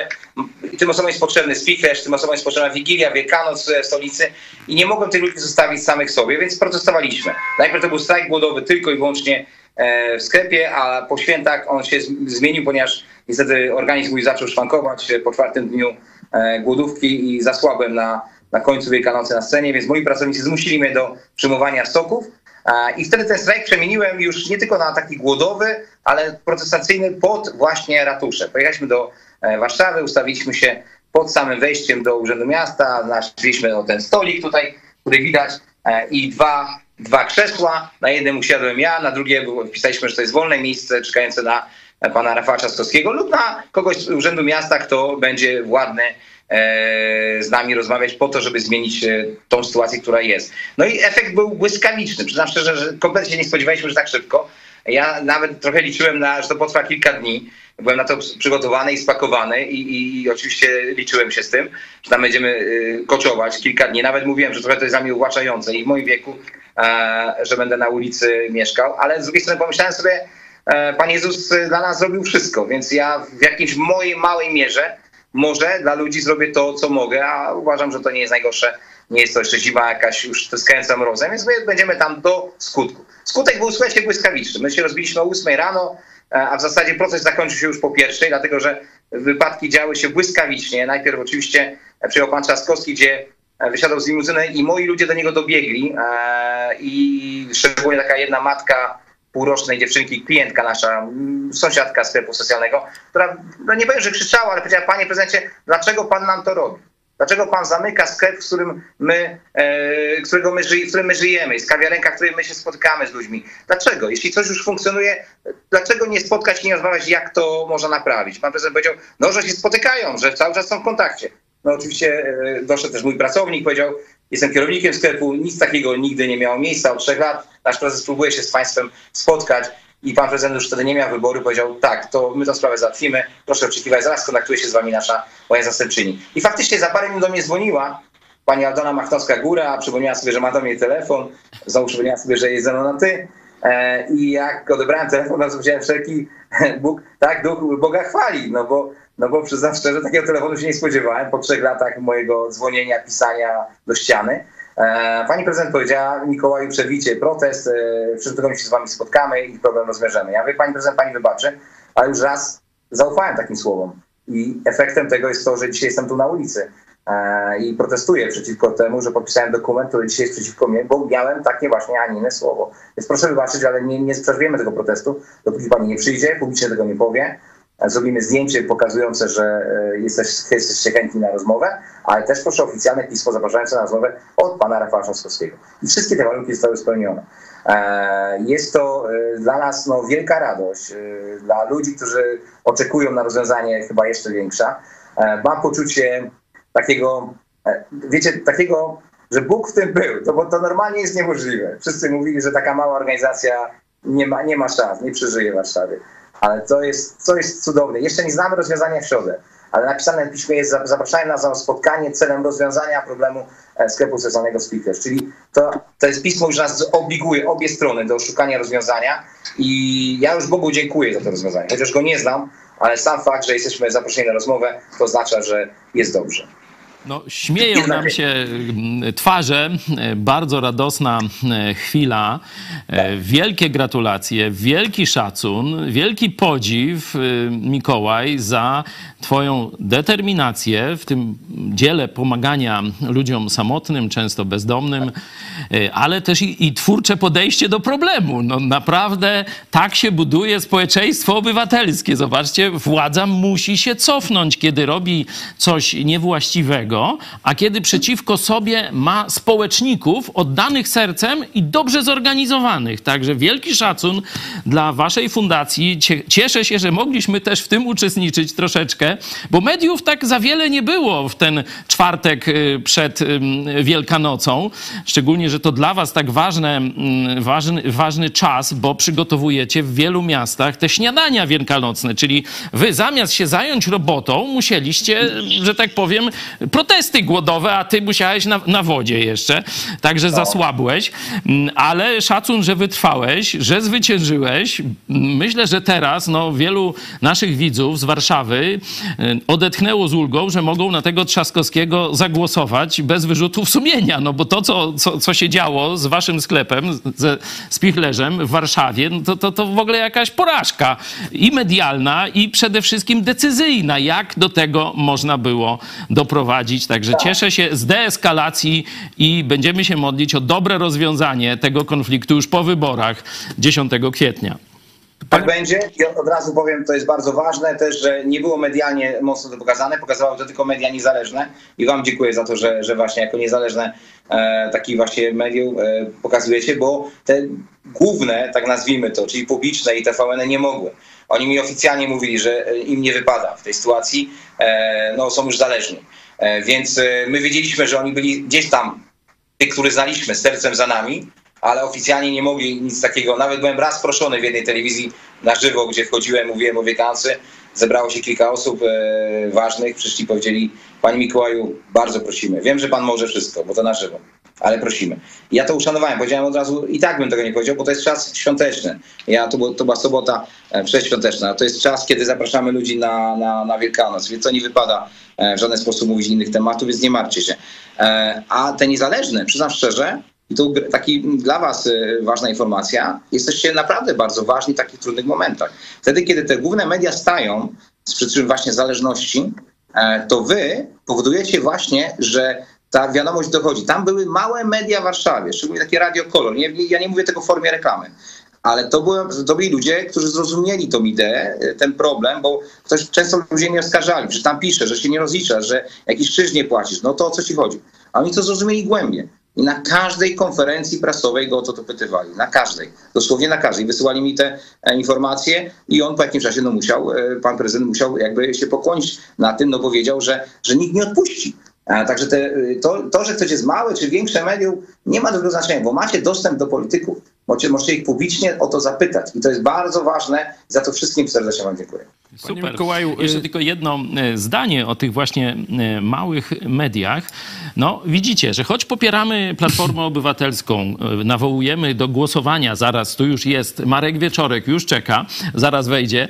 tym osobom jest potrzebny spichlerz, tym osobom jest potrzebna Wigilia, Wielkanoc w stolicy i nie mogłem tych ludzi zostawić samych sobie, więc protestowaliśmy. Najpierw to był strajk głodowy tylko i wyłącznie w sklepie, a po świętach on się zmienił, ponieważ niestety organizm mój zaczął szwankować po 4. dniu głodówki i zasłabłem na końcu Wielkanocy na scenie, więc moi pracownicy zmusili mnie do przyjmowania stoków. I wtedy ten strajk przemieniłem już nie tylko na taki głodowy, ale protestacyjny pod właśnie ratusze. Pojechaliśmy do Warszawy, ustawiliśmy się pod samym wejściem do Urzędu Miasta, znaleźliśmy ten stolik tutaj, który widać, i 2 2 krzesła, na jednym usiadłem ja, na drugie wpisaliśmy, że to jest wolne miejsce czekające na pana Rafała Trzaskowskiego lub na kogoś z Urzędu Miasta, kto będzie władny z nami rozmawiać po to, żeby zmienić tą sytuację, która jest. No i efekt był błyskawiczny. Przyznam szczerze, że kompletnie nie spodziewaliśmy, że tak szybko. Ja nawet trochę liczyłem, że to potrwa kilka dni. Byłem na to przygotowany i spakowany i oczywiście liczyłem się z tym, że tam będziemy koczować kilka dni. Nawet mówiłem, że trochę to jest dla mnie uwłaczające i w moim wieku, że będę na ulicy mieszkał. Ale z drugiej strony pomyślałem sobie, Pan Jezus dla nas zrobił wszystko, więc ja w jakiejś mojej małej mierze może dla ludzi zrobię to, co mogę, a uważam, że to nie jest najgorsze. Nie jest to jeszcze zima jakaś już tryskająca mrozem, więc my będziemy tam do skutku. Skutek był, słuchajcie, błyskawiczny. My się rozbiliśmy o 8 rano, a w zasadzie proces zakończył się już po 1, dlatego że wypadki działy się błyskawicznie. Najpierw oczywiście przyjechał pan Trzaskowski, gdzie wysiadał z limuzyny i moi ludzie do niego dobiegli i szczególnie taka jedna matka półrocznej dziewczynki, klientka nasza, sąsiadka sklepu socjalnego, która, no nie powiem, że krzyczała, ale powiedziała: panie prezydencie, dlaczego pan nam to robi? Dlaczego pan zamyka sklep, w którym my żyjemy, z kawiarenka, w której my się spotykamy z ludźmi? Dlaczego? Jeśli coś już funkcjonuje, dlaczego nie spotkać i nie rozmawiać, jak to można naprawić? Pan prezydent powiedział, no, że się spotykają, że cały czas są w kontakcie. No oczywiście doszedł też mój pracownik, powiedział: jestem kierownikiem sklepu, nic takiego nigdy nie miało miejsca od 3 lat. Nasz prezes próbuje się z państwem spotkać i pan prezydent już wtedy nie miał wyboru. Powiedział: tak, to my tę sprawę załatwimy, proszę oczekiwać, zaraz kontaktuje się z wami moja zastępczyni. I faktycznie za parę minut do mnie dzwoniła pani Aldona Machnowska-Góra, przypomniała sobie, że ma do mnie telefon, znowu przypomniała sobie, że jest ze mną na ty. I jak odebrałem telefon, to powiedziałem: wszelki Bóg, tak, duch Boga chwali, no bo przyznam szczerze, takiego telefonu się nie spodziewałem po 3 latach mojego dzwonienia, pisania do ściany. Pani prezydent powiedziała: Mikołaju, przerwijcie protest, w przyszłym tygodniu się z wami spotkamy i problem rozwiążemy. Ja mówię: pani prezydent, pani wybaczy, ale już raz zaufałem takim słowom i efektem tego jest to, że dzisiaj jestem tu na ulicy i protestuję przeciwko temu, że podpisałem dokument, który dzisiaj jest przeciwko mnie, bo miałem takie właśnie, a nie inne słowo. Więc proszę wybaczyć, ale nie przerwiemy tego protestu, dopóki pani nie przyjdzie, publicznie tego nie powie. Zrobimy zdjęcie pokazujące, że jesteście chętni na rozmowę, ale też proszę oficjalne pismo zapraszające na rozmowę od pana Rafała Trzaskowskiego. I wszystkie te warunki zostały spełnione. Jest to dla nas wielka radość, dla ludzi, którzy oczekują na rozwiązanie chyba jeszcze większa. Mam poczucie takiego, wiecie, że Bóg w tym był, bo to normalnie jest niemożliwe. Wszyscy mówili, że taka mała organizacja nie ma szans, nie przeżyje Warszawy. Ale to jest cudowne. Jeszcze nie znamy rozwiązania w środę, ale napisane w piśmie jest: zapraszają nas na spotkanie celem rozwiązania problemu sklepu socjalnego Spichlerz. Czyli to jest pismo, już nas obliguje obie strony do szukania rozwiązania i ja już Bogu dziękuję za to rozwiązanie. Chociaż go nie znam, ale sam fakt, że jesteśmy zaproszeni na rozmowę, to oznacza, że jest dobrze. No, śmieją nam się twarze, bardzo radosna chwila, wielkie gratulacje, wielki szacun, wielki podziw, Mikołaj, za twoją determinację w tym dziele pomagania ludziom samotnym, często bezdomnym, ale też i twórcze podejście do problemu. No naprawdę tak się buduje społeczeństwo obywatelskie. Zobaczcie, władza musi się cofnąć, kiedy robi coś niewłaściwego, a kiedy przeciwko sobie ma społeczników oddanych sercem i dobrze zorganizowanych. Także wielki szacun dla waszej fundacji. Cieszę się, że mogliśmy też w tym uczestniczyć troszeczkę, bo mediów tak za wiele nie było w ten czwartek przed Wielkanocą. Szczególnie, że to dla was tak ważny czas, bo przygotowujecie w wielu miastach te śniadania wielkanocne, czyli wy zamiast się zająć robotą, musieliście, że tak powiem, protesty głodowe, a ty musiałeś na wodzie jeszcze, także zasłabłeś, ale szacun, że wytrwałeś, że zwyciężyłeś. Myślę, że teraz wielu naszych widzów z Warszawy odetchnęło z ulgą, że mogą na tego Trzaskowskiego zagłosować bez wyrzutów sumienia, bo to, co się działo z waszym sklepem, ze Spichlerzem w Warszawie, to w ogóle jakaś porażka i medialna, i przede wszystkim decyzyjna, jak do tego można było doprowadzić. Także cieszę się z deeskalacji i będziemy się modlić o dobre rozwiązanie tego konfliktu już po wyborach 10 kwietnia. Tak będzie i od razu powiem, to jest bardzo ważne też, że nie było medialnie mocno to pokazane, pokazywały to tylko media niezależne i wam dziękuję za to, że właśnie jako niezależne takich właśnie mediów pokazujecie, bo te główne, tak nazwijmy to, czyli publiczne i TVN nie mogły. Oni mi oficjalnie mówili, że im nie wypada w tej sytuacji, no są już zależni. Więc my wiedzieliśmy, że oni byli gdzieś tam, tych, których znaliśmy, z sercem za nami, ale oficjalnie nie mogli nic takiego. Nawet byłem raz proszony w jednej telewizji na żywo, gdzie wchodziłem, mówiłem o wiekance. Zebrało się kilka osób ważnych, przyszli i powiedzieli: Panie Mikołaju, bardzo prosimy. Wiem, że pan może wszystko, bo to na żywo, ale prosimy. I ja to uszanowałem, powiedziałem od razu, i tak bym tego nie powiedział, bo to jest czas świąteczny. To była sobota przedświąteczna. To jest czas, kiedy zapraszamy ludzi na Wielkanoc, więc to nie wypada w żaden sposób mówić innych tematów, więc nie martwcie się. A te niezależne, przyznam szczerze, i tu taki dla was ważna informacja, jesteście naprawdę bardzo ważni w takich trudnych momentach. Wtedy, kiedy te główne media stają z przyczyn właśnie zależności, to wy powodujecie właśnie, że ta wiadomość dochodzi. Tam były małe media w Warszawie, szczególnie takie Radio Kolor. Ja nie mówię tego w formie reklamy, ale to byli ludzie, którzy zrozumieli tą ideę, ten problem, bo często ludzie mnie oskarżali, że tam pisze, że się nie rozliczasz, że jakiś czynsz nie płacisz. No to o co ci chodzi? A oni to zrozumieli głębiej. I na każdej konferencji prasowej go o to dopytywali. Na każdej. Dosłownie na każdej. Wysyłali mi te informacje i on po jakimś czasie pan prezydent musiał jakby się pokłonić na tym, no bo wiedział, że nikt nie odpuści. Także to, że chcecie z małe czy większe medium, nie ma dużego znaczenia, bo macie dostęp do polityków. Możecie ich publicznie o to zapytać. I to jest bardzo ważne. Za to wszystkim serdecznie wam dziękuję. Super. Jeszcze tylko jedno zdanie o tych właśnie małych mediach. No widzicie, że choć popieramy Platformę Obywatelską, nawołujemy do głosowania, zaraz tu już jest Marek Wieczorek, już czeka, zaraz wejdzie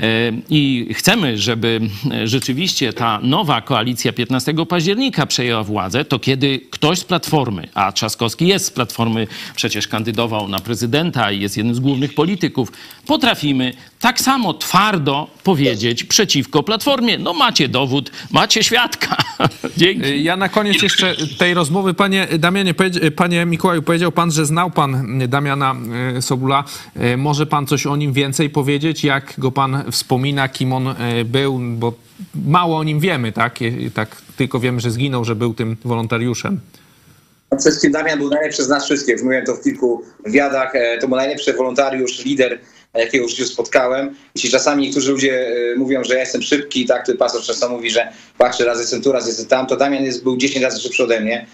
i chcemy, żeby rzeczywiście ta nowa koalicja 15 października przejęła władzę, to kiedy ktoś z Platformy, a Trzaskowski jest z Platformy, przecież kandydował na prezydenta i jest jednym z głównych polityków, potrafimy tak samo twardo powiedzieć przeciwko Platformie. No macie dowód, macie świadka. Dzięki. Ja na koniec jeszcze tej rozmowy, panie Damianie, panie Mikołaju, powiedział pan, że znał pan Damiana Sobula. Może pan coś o nim więcej powiedzieć? Jak go pan wspomina, kim on był? Bo mało o nim wiemy, tak? Tylko wiemy, że zginął, że był tym wolontariuszem. Przede wszystkim Damian był najlepszy z nas wszystkich. Już mówiłem to w kilku wywiadach. To był najlepszy wolontariusz, lider, jakiego w życiu spotkałem. Jeśli czasami niektórzy ludzie mówią, że ja jestem szybki, tak, to pastor często mówi, że patrzy, raz jestem tu, raz jestem tam, to Damian był 10 razy szybszy ode mnie.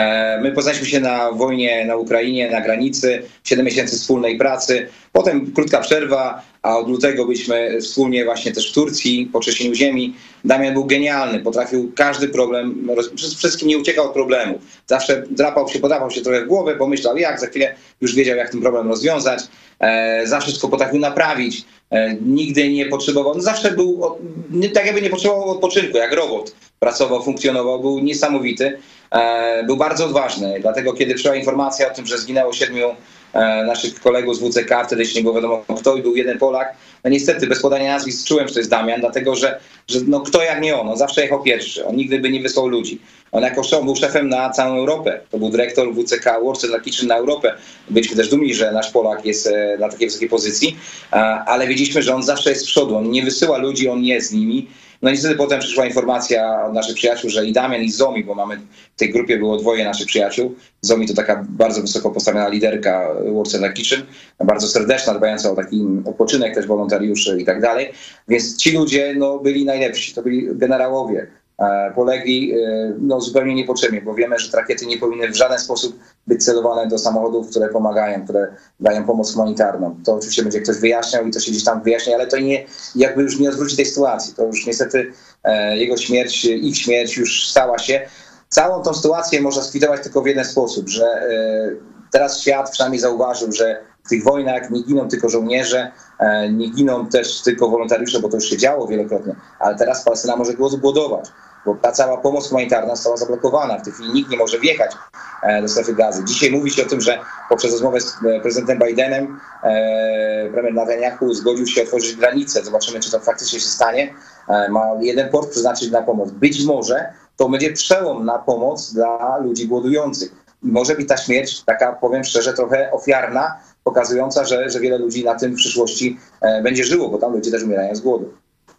My poznaliśmy się na wojnie na Ukrainie, na granicy, 7 miesięcy wspólnej pracy, potem krótka przerwa, a od lutego byliśmy wspólnie właśnie też w Turcji po trzęsieniu ziemi. Damian był genialny, potrafił każdy problem, przede wszystkim nie uciekał od problemu. Zawsze podawał się trochę w głowę, pomyślał jak, za chwilę już wiedział, jak ten problem rozwiązać. Zawsze wszystko potrafił naprawić, nigdy nie potrzebował, no zawsze był, tak jakby nie potrzebował odpoczynku, jak robot. Pracował, funkcjonował, był niesamowity. Był bardzo odważny, dlatego kiedy przyszła informacja o tym, że zginęło 7 naszych kolegów z WCK, wtedy jeszcze nie było wiadomo kto i był jeden Polak, no niestety bez podania nazwisk czułem, że to jest Damian, dlatego że no kto jak nie on zazawsze jechał pierwszy, on nigdy by nie wysłał ludzi. On jako szef był szefem na całą Europę, to był dyrektor WCK World Central Kitchen na Europę. Byliśmy też dumni, że nasz Polak jest na takiej wysokiej pozycji, ale wiedzieliśmy, że on zawsze jest z przodu, on nie wysyła ludzi, on nie jest z nimi. No niestety potem przyszła informacja od naszych przyjaciół, że i Damian, i Zomi, bo w tej grupie było 2 naszych przyjaciół. Zomi to taka bardzo wysoko postawiona liderka World Central Kitchen, bardzo serdeczna, dbająca o taki odpoczynek też wolontariuszy i tak dalej. Więc ci ludzie byli najlepsi, to byli generałowie. Polegli zupełnie niepotrzebnie, bo wiemy, że rakiety nie powinny w żaden sposób być celowane do samochodów, które pomagają, które dają pomoc humanitarną. To oczywiście będzie ktoś wyjaśniał i to się gdzieś tam wyjaśnia, ale to już nie odwróci tej sytuacji. To już niestety jego śmierć, ich śmierć już stała się. Całą tą sytuację można skwitować tylko w jeden sposób, że teraz świat przynajmniej zauważył, że w tych wojnach nie giną tylko żołnierze, nie giną też tylko wolontariusze, bo to już się działo wielokrotnie, ale teraz Palestyna może głodować, bo ta cała pomoc humanitarna została zablokowana. W tej chwili nikt nie może wjechać do strefy gazy. Dzisiaj mówi się o tym, że poprzez rozmowę z prezydentem Bidenem premier Netanyahu zgodził się otworzyć granice. Zobaczymy, czy to faktycznie się stanie. Ma jeden port przeznaczyć na pomoc. Być może to będzie przełom na pomoc dla ludzi głodujących. Może być ta śmierć, taka powiem szczerze, trochę ofiarna, pokazująca, że wiele ludzi na tym w przyszłości będzie żyło, bo tam ludzie też umierają z głodu.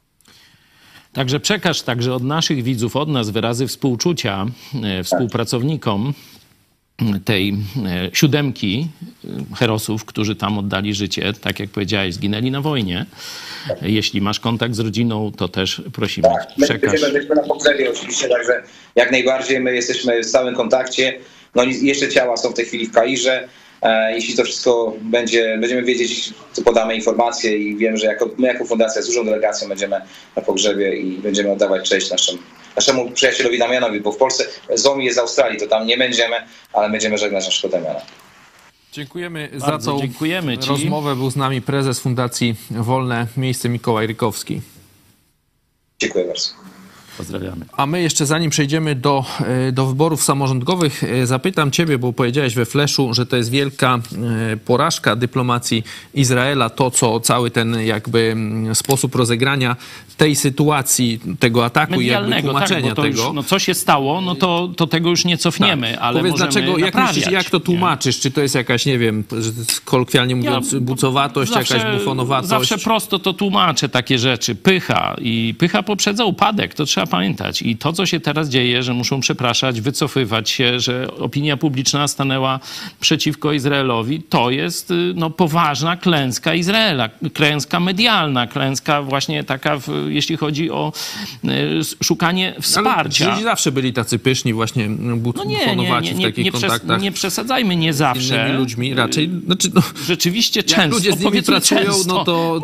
Także przekaż także od naszych widzów, od nas wyrazy współczucia współpracownikom tej 7 herosów, którzy tam oddali życie, tak jak powiedziałeś, zginęli na wojnie. Jeśli masz kontakt z rodziną, to też prosimy, przekaż. Będziemy na pogrzebie oczywiście, także jak najbardziej my jesteśmy w stałym kontakcie. No jeszcze ciała są w tej chwili w Kairze. Jeśli to wszystko będziemy wiedzieć, to podamy informacje i wiem, że my jako fundacja z dużą delegacją będziemy na pogrzebie i będziemy oddawać cześć naszemu przyjacielowi Damianowi, bo w Polsce Zomi jest z Australii, to tam nie będziemy, ale będziemy żegnać naszego Damiana. Dziękujemy bardzo za tą rozmowę. Był z nami prezes Fundacji Wolne Miejsce Mikołaj Rykowski. Dziękuję bardzo. Pozdrawiamy. A my jeszcze zanim przejdziemy do wyborów samorządowych, zapytam ciebie, bo powiedziałeś we Fleszu, że to jest wielka porażka dyplomacji Izraela, to co cały ten jakby sposób rozegrania tej sytuacji, tego ataku i jakby tłumaczenia tak, tego. Już, no co się stało, no to tego już nie cofniemy, tak. Ale powiedz, możemy dlaczego, jak to tłumaczysz? Nie? Czy to jest jakaś, nie wiem, kolokwialnie mówiąc, bucowatość, jakaś bufonowatość? Zawsze prosto to tłumaczę takie rzeczy. Pycha. I pycha poprzedza upadek. To trzeba pamiętać. I to, co się teraz dzieje, że muszą przepraszać, wycofywać się, że opinia publiczna stanęła przeciwko Izraelowi, to jest poważna klęska Izraela. Klęska medialna, klęska właśnie taka, jeśli chodzi o szukanie wsparcia. Ale Żydzi zawsze byli tacy pyszni, właśnie bufonowaci w takich kontaktach. Nie przesadzajmy, nie zawsze. Z innymi ludźmi raczej. Rzeczywiście często. Jak ludzie z nimi pracują, często,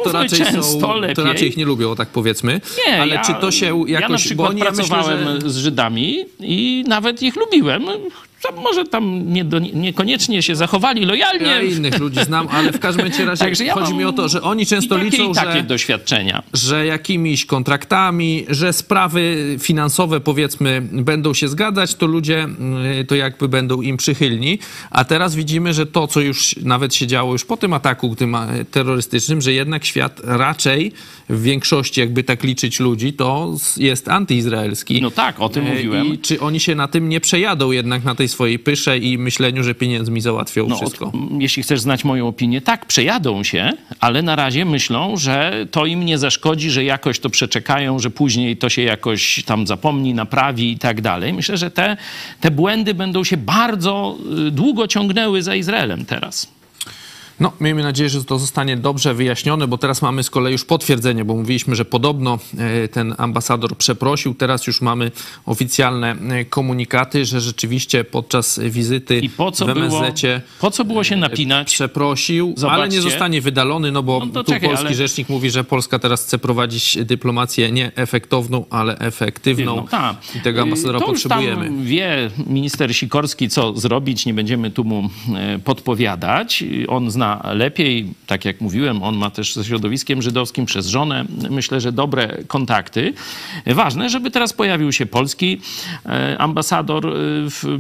to raczej ich nie lubią, tak powiedzmy. Nie, ale czy to się jakoś... Ja na przykład pracowałem z Żydami i nawet ich lubiłem. Może tam niekoniecznie się zachowali lojalnie. Ja innych ludzi znam, ale w każdym razie chodzi mi o to, że oni często liczą, takie doświadczenia, że jakimiś kontraktami, że sprawy finansowe, powiedzmy, będą się zgadzać, to ludzie to jakby będą im przychylni. A teraz widzimy, że to, co już nawet się działo już po tym ataku tym terrorystycznym, że jednak świat raczej w większości, jakby tak liczyć ludzi, to jest antyizraelski. No tak, o tym mówiłem. I czy oni się na tym nie przejadą jednak na tej swojej pysze i myśleniu, że pieniędzmi załatwią wszystko? Jeśli chcesz znać moją opinię, tak, przejadą się, ale na razie myślą, że to im nie zaszkodzi, że jakoś to przeczekają, że później to się jakoś tam zapomni, naprawi i tak dalej. Myślę, że te błędy będą się bardzo długo ciągnęły za Izraelem teraz. No, miejmy nadzieję, że to zostanie dobrze wyjaśnione, bo teraz mamy z kolei już potwierdzenie, bo mówiliśmy, że podobno ten ambasador przeprosił. Teraz już mamy oficjalne komunikaty, że rzeczywiście podczas wizyty w MSZ-cie po co było się napinać? Przeprosił, zobaczcie, ale nie zostanie wydalony, bo polski rzecznik mówi, że Polska teraz chce prowadzić dyplomację nie efektowną, ale efektywną. I tego ambasadora to potrzebujemy. Tam wie minister Sikorski, co zrobić. Nie będziemy tu mu podpowiadać. On zna lepiej, tak jak mówiłem, on ma też ze środowiskiem żydowskim przez żonę, myślę, że dobre kontakty. Ważne, żeby teraz pojawił się polski ambasador w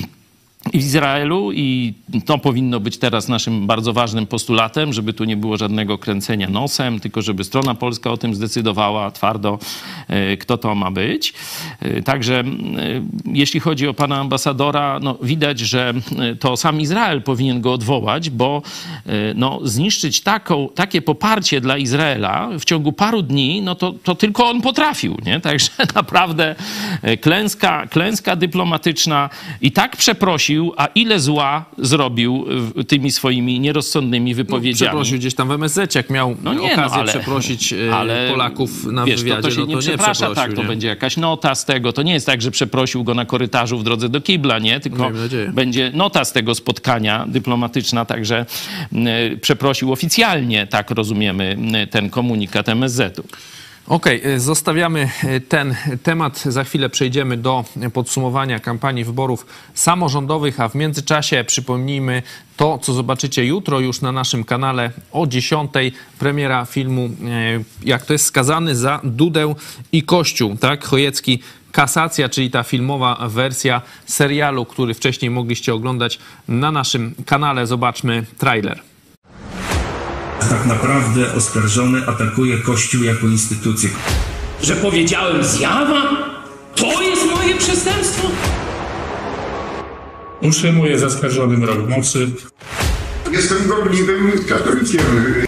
Izraelu i to powinno być teraz naszym bardzo ważnym postulatem, żeby tu nie było żadnego kręcenia nosem, tylko żeby strona polska o tym zdecydowała twardo, kto to ma być. Także jeśli chodzi o pana ambasadora, widać, że to sam Izrael powinien go odwołać, bo zniszczyć takie poparcie dla Izraela w ciągu paru dni, to tylko on potrafił, nie? Także naprawdę klęska dyplomatyczna i tak przeprosił, a ile zła zrobił tymi swoimi nierozsądnymi wypowiedziami. Przeprosił gdzieś tam w MSZ, jak miał okazję przeprosić Polaków na wywiadzie, to się nie przeprasza, tak, to będzie jakaś nota z tego. To nie jest tak, że przeprosił go na korytarzu w drodze do kibla, nie? Tylko będzie nota z tego spotkania dyplomatyczna, także przeprosił oficjalnie, tak rozumiemy ten komunikat MSZ-u. Okej, zostawiamy ten temat. Za chwilę przejdziemy do podsumowania kampanii wyborów samorządowych, a w międzyczasie przypomnijmy to, co zobaczycie jutro już na naszym kanale o 10:00. Premiera filmu, jak to jest, Skazany za Dudę i Kościół, tak? Chojecki Kasacja, czyli ta filmowa wersja serialu, który wcześniej mogliście oglądać na naszym kanale. Zobaczmy trailer. Tak naprawdę oskarżony atakuje Kościół jako instytucję. Że powiedziałem zjawa? To jest moje przestępstwo? Utrzymuję zaskarżony wyrok mocy. Jestem gorliwym katolikiem.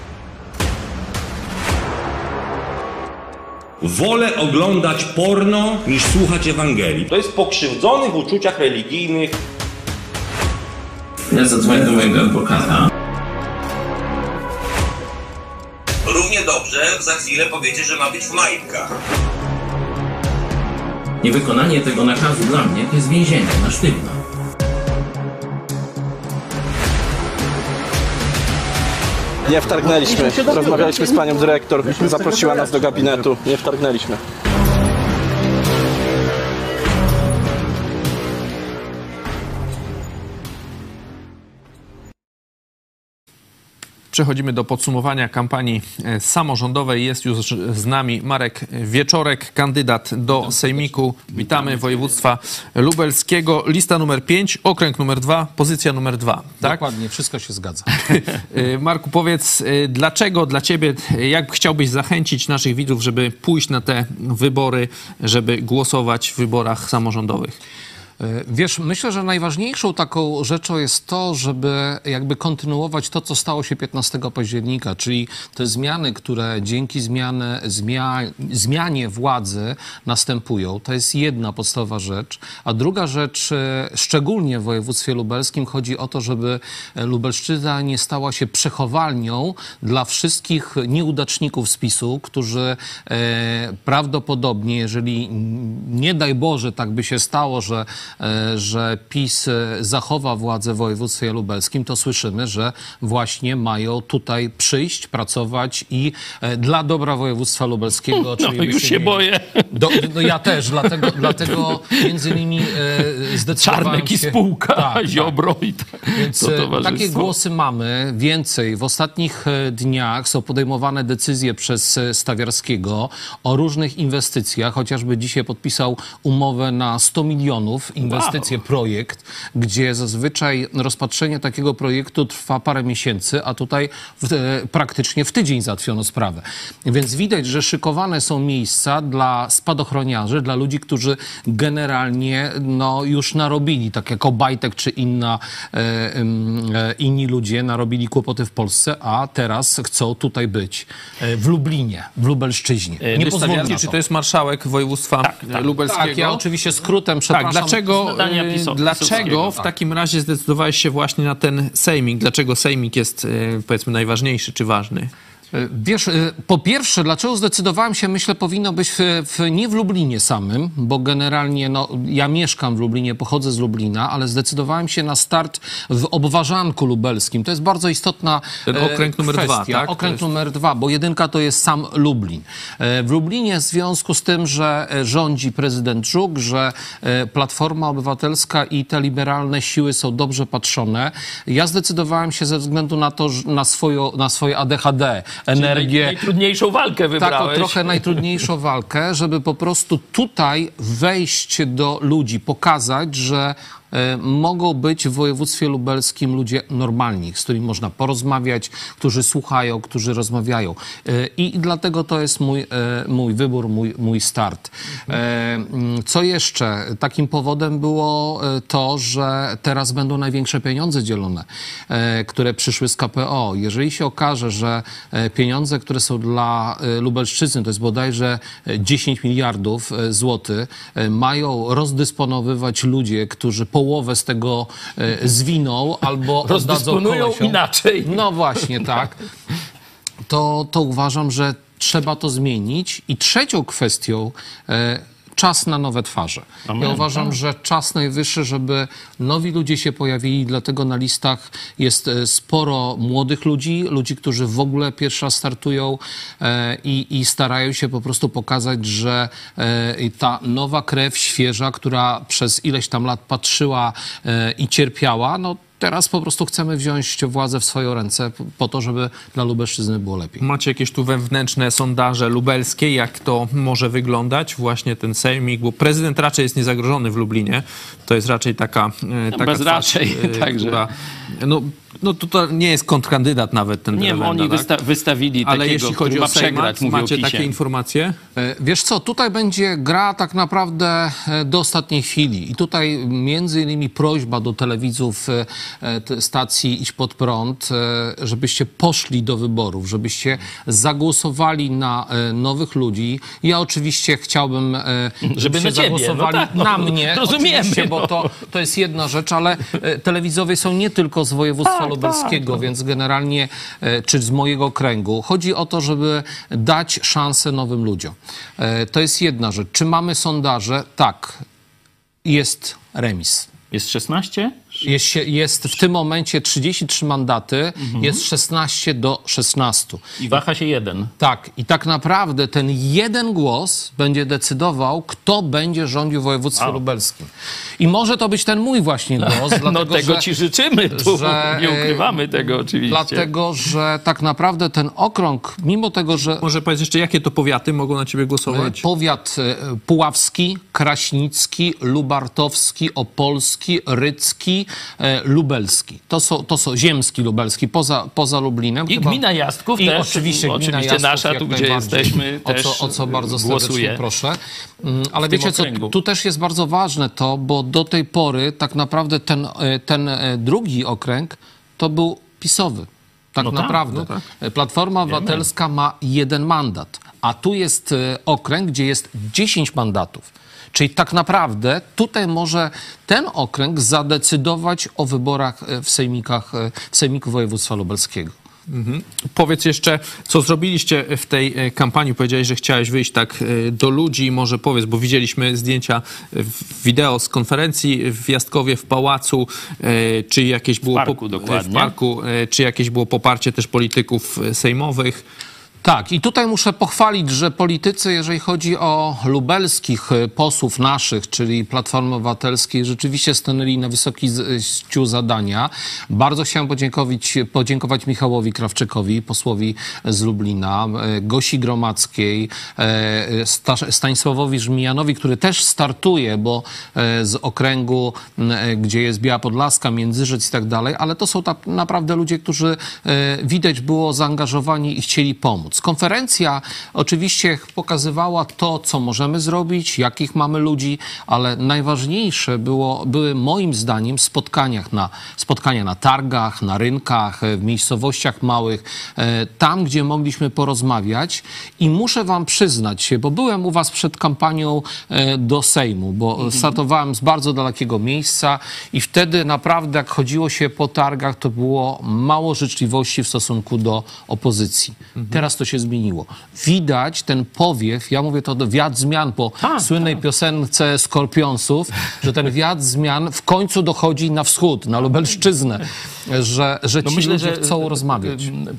Wolę oglądać porno niż słuchać Ewangelii. To jest pokrzywdzony w uczuciach religijnych. Ja zadzwonię do mojego adwokata. Równie dobrze za chwilę powiecie, że ma być w majtkach. Niewykonanie tego nakazu dla mnie to jest więzienie na sztywno. Nie wtargnęliśmy. Rozmawialiśmy z panią dyrektor, zaprosiła nas do gabinetu. Nie wtargnęliśmy. Przechodzimy do podsumowania kampanii samorządowej. Jest już z nami Marek Wieczorek, kandydat do Sejmiku. Witamy, województwa lubelskiego. Lista numer 5, okręg numer 2, pozycja numer 2. Tak? Dokładnie, wszystko się zgadza. Marku, powiedz, dlaczego dla ciebie, jak chciałbyś zachęcić naszych widzów, żeby pójść na te wybory, żeby głosować w wyborach samorządowych? Wiesz, myślę, że najważniejszą taką rzeczą jest to, żeby jakby kontynuować to, co stało się 15 października, czyli te zmiany, które dzięki zmianie władzy następują. To jest jedna podstawowa rzecz. A druga rzecz, szczególnie w województwie lubelskim, chodzi o to, żeby Lubelszczyzna nie stała się przechowalnią dla wszystkich nieudaczników z PiS-u, którzy prawdopodobnie, jeżeli nie daj Boże tak by się stało, że PiS zachowa władzę w województwie lubelskim, to słyszymy, że właśnie mają tutaj przyjść, pracować i dla dobra województwa lubelskiego... No już się boję. No ja też, dlatego między innymi zdecydowałem Czarnek się... i spółka, tak, Ziobro i Więc takie głosy mamy. Więcej. W ostatnich dniach są podejmowane decyzje przez Stawiarskiego o różnych inwestycjach. Chociażby dzisiaj podpisał umowę na 100 milionów inwestycje, projekt, gdzie zazwyczaj rozpatrzenie takiego projektu trwa parę miesięcy, a tutaj praktycznie w tydzień załatwiono sprawę. Więc widać, że szykowane są miejsca dla spadochroniarzy, dla ludzi, którzy generalnie już narobili, tak jak Obajtek czy inni ludzie narobili kłopoty w Polsce, a teraz chcą tutaj być. W Lublinie, w Lubelszczyźnie. Nie pozwolą na to. Czy to jest marszałek województwa lubelskiego? Tak, ja oczywiście skrótem, przepraszam. Dlaczego w takim razie zdecydowałeś się właśnie na ten sejmik? Dlaczego sejmik jest, powiedzmy, najważniejszy czy ważny? Wiesz, po pierwsze, dlaczego zdecydowałem się, myślę, powinno być nie w Lublinie samym, bo generalnie ja mieszkam w Lublinie, pochodzę z Lublina, ale zdecydowałem się na start w Obwarzanku lubelskim. To jest bardzo istotna ten okręg numer kwestia. 2, tak? Okręg numer 2, bo jedynka to jest sam Lublin. W Lublinie w związku z tym, że rządzi prezydent Żuk, że Platforma Obywatelska i te liberalne siły są dobrze patrzone, ja zdecydowałem się ze względu na to, na swoje ADHD, energię. Najtrudniejszą walkę wybrałeś. Tak, trochę najtrudniejszą walkę, żeby po prostu tutaj wejść do ludzi, pokazać, że mogą być w województwie lubelskim ludzie normalni, z którymi można porozmawiać, którzy słuchają, którzy rozmawiają. I dlatego to jest mój wybór, mój start. Co jeszcze? Takim powodem było to, że teraz będą największe pieniądze dzielone, które przyszły z KPO. Jeżeli się okaże, że pieniądze, które są dla Lubelszczyzny, to jest bodajże 10 miliardów złotych, mają rozdysponowywać ludzie, którzy połowę z tego zwiną albo rozdysponują inaczej. No właśnie, tak. To uważam, że trzeba to zmienić. I trzecią kwestią czas na nowe twarze. Ja uważam, że czas najwyższy, żeby nowi ludzie się pojawili, dlatego na listach jest sporo młodych ludzi, którzy w ogóle pierwszy raz startują i starają się po prostu pokazać, że ta nowa krew, świeża, która przez ileś tam lat patrzyła i cierpiała, teraz po prostu chcemy wziąć władzę w swoje ręce po to, żeby dla Lubelszczyzny było lepiej. Macie jakieś tu wewnętrzne sondaże lubelskie, jak to może wyglądać, właśnie ten sejmik, bo prezydent raczej jest niezagrożony w Lublinie. To jest raczej taka bez raczej, która, to nie jest kontrkandydat nawet ten prezydent. Nie, oni wystawili ale takiego, jeśli chodzi o Sejmat, macie takie informacje? Wiesz co, tutaj będzie gra tak naprawdę do ostatniej chwili i tutaj między innymi prośba do telewidzów stacji Idź Pod Prąd, żebyście poszli do wyborów, żebyście zagłosowali na nowych ludzi. Ja oczywiście chciałbym, żebyście zagłosowali na mnie, rozumiemy, bo to jest jedna rzecz, ale telewidzowie są nie tylko z województwa lubelskiego, więc generalnie, czy z mojego kręgu. Chodzi o to, żeby dać szansę nowym ludziom. To jest jedna rzecz. Czy mamy sondaże? Tak. Jest remis. Jest 16? Jest w tym momencie 33 mandaty, jest 16 do 16. I waha się jeden. Tak. I tak naprawdę ten jeden głos będzie decydował, kto będzie rządził w województwie lubelskim. I może to być ten mój właśnie głos. Dlatego, tego ci życzymy. Nie ukrywamy tego oczywiście. Dlatego, że tak naprawdę ten okrąg, mimo tego, że... Może powiedz jeszcze, jakie to powiaty mogą na ciebie głosować? Powiat puławski, kraśnicki, lubartowski, opolski, rycki, lubelski. To są ziemski lubelski, poza Lublinem. I gmina Jastków i też. Oczywiście gmina Jastków, nasza, tu gdzie jesteśmy, też o co bardzo głosuje. serdecznie proszę. Ale wiecie co, tu też jest bardzo ważne to, bo do tej pory tak naprawdę ten drugi okręg to był PiS-owy. Tak naprawdę. Platforma Obywatelska ma 1 mandat, a tu jest okręg, gdzie jest 10 mandatów. Czyli tak naprawdę tutaj może ten okręg zadecydować o wyborach w Sejmiku Województwa Lubelskiego. Powiedz jeszcze, co zrobiliście w tej kampanii? Powiedziałeś, że chciałeś wyjść tak do ludzi. Może powiedz, bo widzieliśmy zdjęcia, wideo z konferencji w Jastkowie, w Pałacu, czy jakieś było dokładnie. w parku, czy jakieś było poparcie też polityków sejmowych? Tak, i tutaj muszę pochwalić, że politycy, jeżeli chodzi o lubelskich posłów naszych, czyli Platformy Obywatelskiej, rzeczywiście stanęli na wysokościu zadania. Bardzo chciałem podziękować Michałowi Krawczykowi, posłowi z Lublina, Gosi Gromadzkiej, Stanisławowi Żmijanowi, który też startuje, bo z okręgu, gdzie jest Biała Podlaska, Międzyrzec i tak dalej, ale to są tak naprawdę ludzie, którzy widać było zaangażowani i chcieli pomóc. Konferencja oczywiście pokazywała to, co możemy zrobić, jakich mamy ludzi, ale najważniejsze były moim zdaniem spotkania na targach, na rynkach, w miejscowościach małych, tam, gdzie mogliśmy porozmawiać. I muszę wam przyznać się, bo byłem u was przed kampanią do Sejmu, bo startowałem z bardzo dalekiego miejsca i wtedy naprawdę, jak chodziło się po targach, to było mało życzliwości w stosunku do opozycji. Teraz to się zmieniło. Widać ten powiew, ja mówię to wiatr zmian po słynnej piosence Skorpionsów, że ten wiatr zmian w końcu dochodzi na wschód, na Lubelszczyznę, że ci ludzie chcą rozmawiać.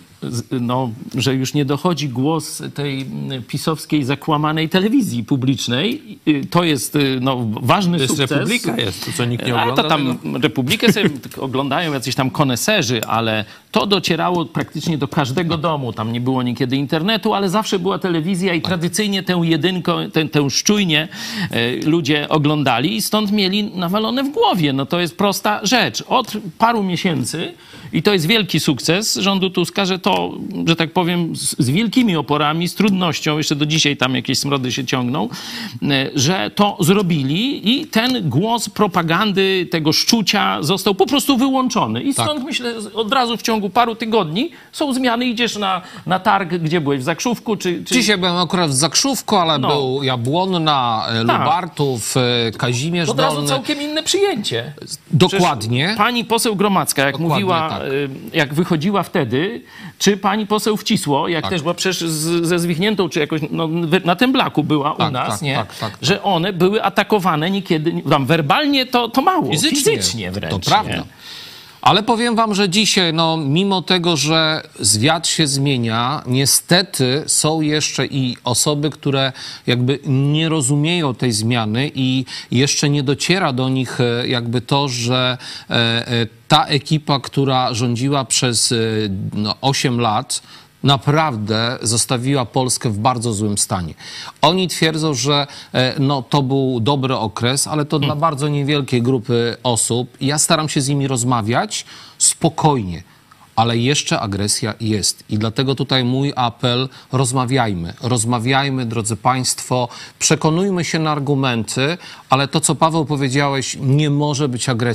Że już nie dochodzi głos tej pisowskiej zakłamanej telewizji publicznej. To jest ważny sukces. Republika jest, to co nikt nie ogląda. To tam Republikę sobie oglądają jacyś tam koneserzy, ale to docierało praktycznie do każdego domu. Tam nie było niekiedy internetu, ale zawsze była telewizja i tradycyjnie tę jedynkę, tę szczujnię ludzie oglądali i stąd mieli nawalone w głowie. No to jest prosta rzecz. Od paru miesięcy, i to jest wielki sukces rządu Tuska, że to, że tak powiem, z wielkimi oporami, z trudnością, jeszcze do dzisiaj tam jakieś smrody się ciągną, że to zrobili i ten głos propagandy, tego szczucia został po prostu wyłączony. I stąd myślę, od razu w ciągu paru tygodni są zmiany. Idziesz na targ, gdzie byłeś, w Zakrzówku? Dzisiaj byłem akurat w Zakrzówku, ale był Jabłonna, Lubartów, Kazimierz Dolny. Od razu całkiem inne przyjęcie. Dokładnie. Przecież pani poseł Gromadzka, jak mówiła, jak wychodziła wtedy, czy pani poseł Wcisło, jak też była przecież ze zwichniętą, czy jakoś na tym blaku była u nas, że one były atakowane niekiedy, tam werbalnie to mało, fizycznie wręcz. To prawda. Ale powiem wam, że dzisiaj, mimo tego, że świat się zmienia, niestety są jeszcze i osoby, które jakby nie rozumieją tej zmiany i jeszcze nie dociera do nich jakby to, że ta ekipa, która rządziła przez 8 lat, naprawdę zostawiła Polskę w bardzo złym stanie. Oni twierdzą, że to był dobry okres, ale to dla bardzo niewielkiej grupy osób. Ja staram się z nimi rozmawiać spokojnie, ale jeszcze agresja jest. I dlatego tutaj mój apel, rozmawiajmy. Rozmawiajmy, drodzy państwo, przekonujmy się na argumenty, ale to, co Paweł powiedziałeś, nie może być agresji.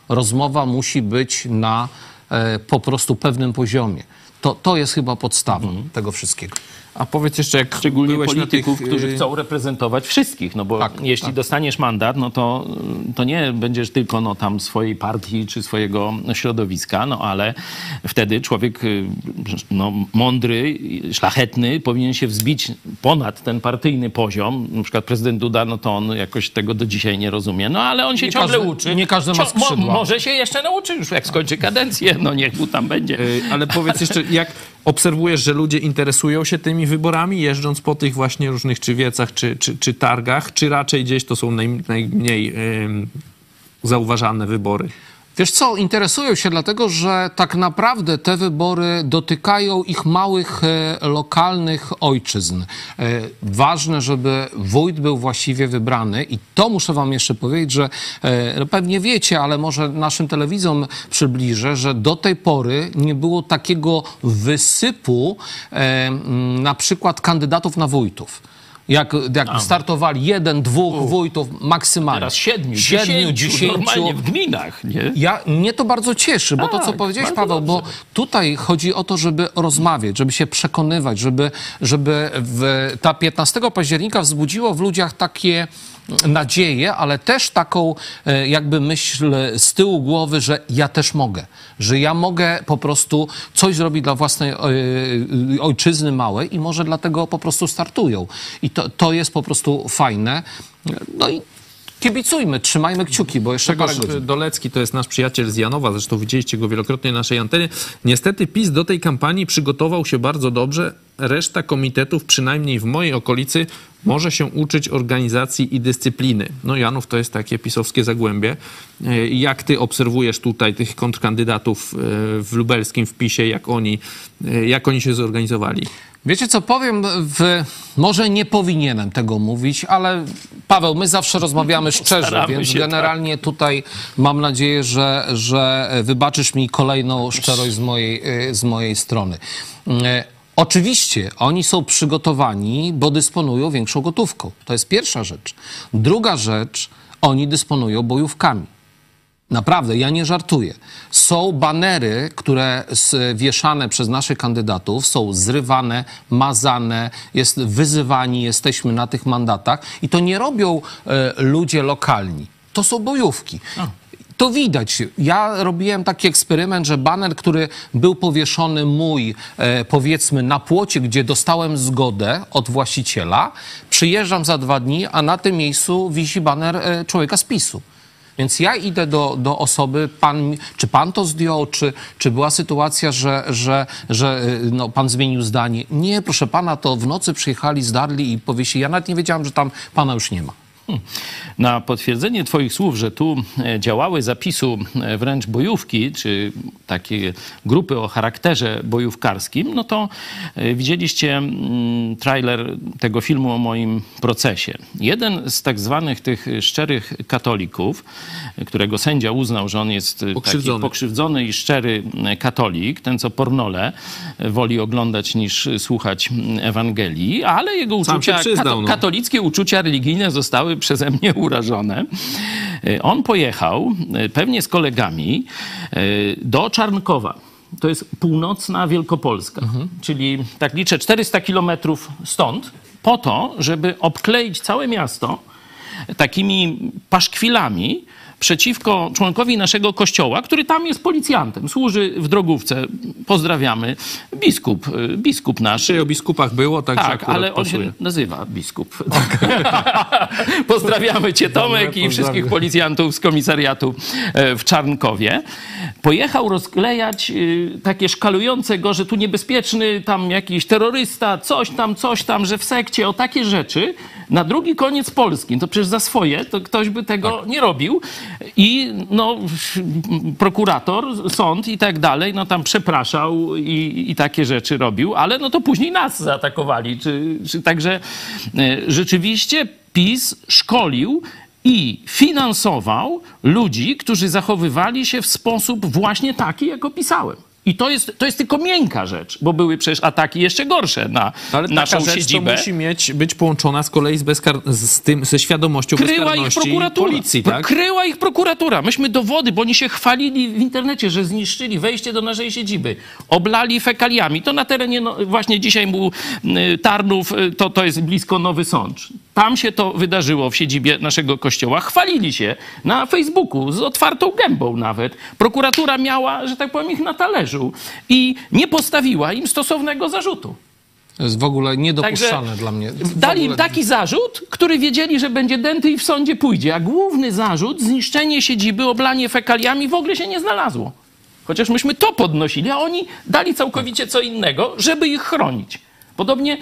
Rozmowa musi być na po prostu pewnym poziomie. To jest chyba podstawą tego wszystkiego. A powiedz jeszcze, jak szczególnie byłeś polityków, na tych... którzy chcą reprezentować wszystkich, no bo jeśli dostaniesz mandat, no to nie będziesz tylko tam swojej partii czy swojego środowiska, no ale wtedy człowiek mądry, szlachetny powinien się wzbić ponad ten partyjny poziom. Na przykład prezydent Duda, no to on jakoś tego do dzisiaj nie rozumie, no ale on się ciągle uczy. Nie każdy ma skrzydła. Może się jeszcze nauczy już, jak skończy kadencję, no niech mu tam będzie. Ale powiedz jeszcze, jak obserwujesz, że ludzie interesują się tymi wyborami, jeżdżąc po tych właśnie różnych czy wiecach, czy targach, czy raczej gdzieś to są najmniej zauważalne wybory? Wiesz co, interesują się dlatego, że tak naprawdę te wybory dotykają ich małych, lokalnych ojczyzn. Ważne, żeby wójt był właściwie wybrany i to muszę wam jeszcze powiedzieć, że pewnie wiecie, ale może naszym telewizom przybliżę, że do tej pory nie było takiego wysypu na przykład kandydatów na wójtów. Jak startowali 1, 2 wójtów maksymalnie. Teraz 7, 10 normalnie w gminach, nie? Mnie to bardzo cieszy, bo to, co powiedziałeś, Paweł, bo tutaj chodzi o to, żeby rozmawiać, żeby się przekonywać, żeby ta 15 października wzbudziło w ludziach takie nadzieję, ale też taką jakby myśl z tyłu głowy, że ja też mogę, że ja mogę po prostu coś zrobić dla własnej ojczyzny małej i może dlatego po prostu startują. I to jest po prostu fajne. No i kibicujmy, trzymajmy kciuki, bo jeszcze parę godzin. Dolecki to jest nasz przyjaciel z Janowa, zresztą widzieliście go wielokrotnie na naszej antenie. Niestety PiS do tej kampanii przygotował się bardzo dobrze. Reszta komitetów, przynajmniej w mojej okolicy, może się uczyć organizacji i dyscypliny. No Janów to jest takie pisowskie zagłębie. Jak ty obserwujesz tutaj tych kontrkandydatów w lubelskim, w PiSie, jak oni się zorganizowali? Wiecie co, powiem, może nie powinienem tego mówić, ale Paweł, my zawsze rozmawiamy szczerze, więc generalnie tutaj mam nadzieję, że wybaczysz mi kolejną szczerość z mojej strony. Oczywiście oni są przygotowani, bo dysponują większą gotówką. To jest pierwsza rzecz. Druga rzecz, oni dysponują bojówkami. Naprawdę, ja nie żartuję. Są banery, które wieszane przez naszych kandydatów, są zrywane, mazane, wyzywani jesteśmy na tych mandatach i to nie robią ludzie lokalni. To są bojówki. To widać. Ja robiłem taki eksperyment, że baner, który był powieszony powiedzmy na płocie, gdzie dostałem zgodę od właściciela, przyjeżdżam za 2 dni, a na tym miejscu wisi baner człowieka z PiS-u. Więc ja idę do osoby, czy pan to zdjął, czy była sytuacja, że pan zmienił zdanie. Nie, proszę pana, to w nocy przyjechali, zdarli i powiesili. Ja nawet nie wiedziałem, że tam pana już nie ma. Na potwierdzenie twoich słów, że tu działały zapisu wręcz bojówki, czy takie grupy o charakterze bojówkarskim, no to widzieliście trailer tego filmu o moim procesie. Jeden z tak zwanych tych szczerych katolików, którego sędzia uznał, że on jest taki pokrzywdzony i szczery katolik, ten co pornole woli oglądać niż słuchać Ewangelii, ale jego uczucia, katolickie uczucia religijne zostały przeze mnie urażone. On pojechał, pewnie z kolegami, do Czarnkowa. To jest północna Wielkopolska, czyli tak liczę 400 kilometrów stąd, po to, żeby obkleić całe miasto takimi paszkwilami przeciwko członkowi naszego kościoła, który tam jest policjantem, służy w drogówce. Pozdrawiamy. Biskup nasz. Czy o biskupach było, tak, ale on się nazywa biskup. Pozdrawiamy cię, Tomek, i wszystkich policjantów z komisariatu w Czarnkowie. Pojechał rozklejać takie szkalujące go, że tu niebezpieczny tam jakiś terrorysta, coś tam, że w sekcie, o takie rzeczy na drugi koniec Polski. To przecież za swoje to ktoś by tego nie robił. I prokurator, sąd i tak dalej, tam przepraszał i takie rzeczy robił, ale to później nas zaatakowali. Także rzeczywiście PiS szkolił i finansował ludzi, którzy zachowywali się w sposób właśnie taki, jak opisałem. I to jest tylko miękka rzecz, bo były przecież ataki jeszcze gorsze na naszą siedzibę. To musi być połączona z kolei ze świadomością bezkarności policji, tak? Kryła ich prokuratura. Myśmy dowody, bo oni się chwalili w internecie, że zniszczyli wejście do naszej siedziby. Oblali fekaliami. To na terenie, właśnie dzisiaj był Tarnów, to jest blisko Nowy Sącz. Tam się to wydarzyło w siedzibie naszego kościoła. Chwalili się na Facebooku z otwartą gębą nawet. Prokuratura miała, że tak powiem, ich na talerzu i nie postawiła im stosownego zarzutu. To jest w ogóle niedopuszczalne dla mnie. Dali im taki zarzut, który wiedzieli, że będzie dęty i w sądzie pójdzie. A główny zarzut, zniszczenie siedziby, oblanie fekaliami, w ogóle się nie znalazło. Chociaż myśmy to podnosili, a oni dali całkowicie co innego, żeby ich chronić. Podobnie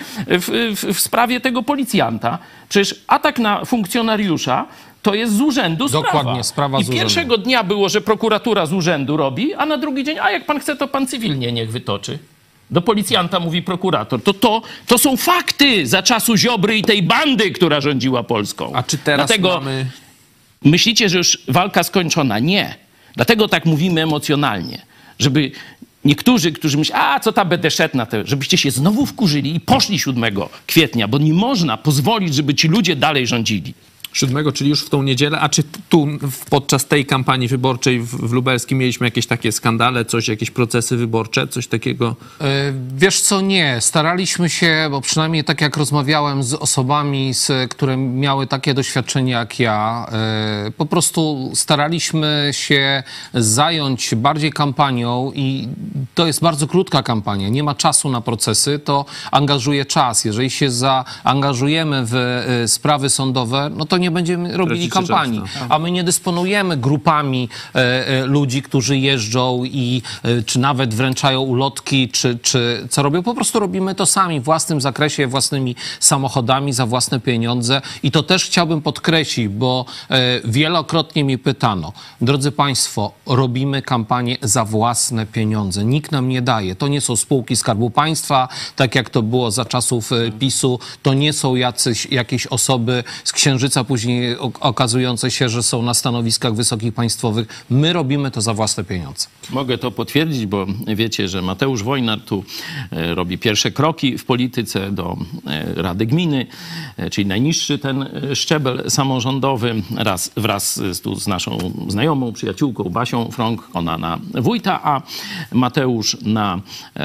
w sprawie tego policjanta. Przecież atak na funkcjonariusza to jest z urzędu sprawa. Dokładnie, sprawa z urzędu. I pierwszego dnia było, że prokuratura z urzędu robi, a na drugi dzień, a jak pan chce, to pan cywilnie niech wytoczy. Do policjanta mówi prokurator. To są fakty za czasu Ziobry i tej bandy, która rządziła Polską. A czy teraz Dlatego myślicie, że już walka skończona? Nie. Dlatego tak mówimy emocjonalnie. Żeby niektórzy, którzy myślą, co ta będę szedł na te, żebyście się znowu wkurzyli i poszli 7 kwietnia, bo nie można pozwolić, żeby ci ludzie dalej rządzili. 7, czyli już w tą niedzielę. A czy tu podczas tej kampanii wyborczej w Lubelskim mieliśmy jakieś takie skandale, jakieś procesy wyborcze, coś takiego? Wiesz co, nie. Staraliśmy się, bo przynajmniej tak jak rozmawiałem z osobami, które miały takie doświadczenie jak ja, po prostu staraliśmy się zająć bardziej kampanią i to jest bardzo krótka kampania. Nie ma czasu na procesy, to angażuje czas. Jeżeli się zaangażujemy w sprawy sądowe, no to nie będziemy robili kampanii. A my nie dysponujemy grupami ludzi, którzy jeżdżą i czy nawet wręczają ulotki, czy co robią. Po prostu robimy to sami, w własnym zakresie, własnymi samochodami, za własne pieniądze. I to też chciałbym podkreślić, bo wielokrotnie mi pytano, drodzy państwo, robimy kampanię za własne pieniądze. Nikt nam nie daje. To nie są spółki Skarbu Państwa, tak jak to było za czasów PiS-u. To nie są jakieś osoby z Księżyca, później okazujące się, że są na stanowiskach wysokich państwowych. My robimy to za własne pieniądze. Mogę to potwierdzić, bo wiecie, że Mateusz Wojnar tu robi pierwsze kroki w polityce do Rady Gminy, czyli najniższy ten szczebel samorządowy, wraz z naszą znajomą, przyjaciółką Basią Frąk, ona na wójta, a Mateusz na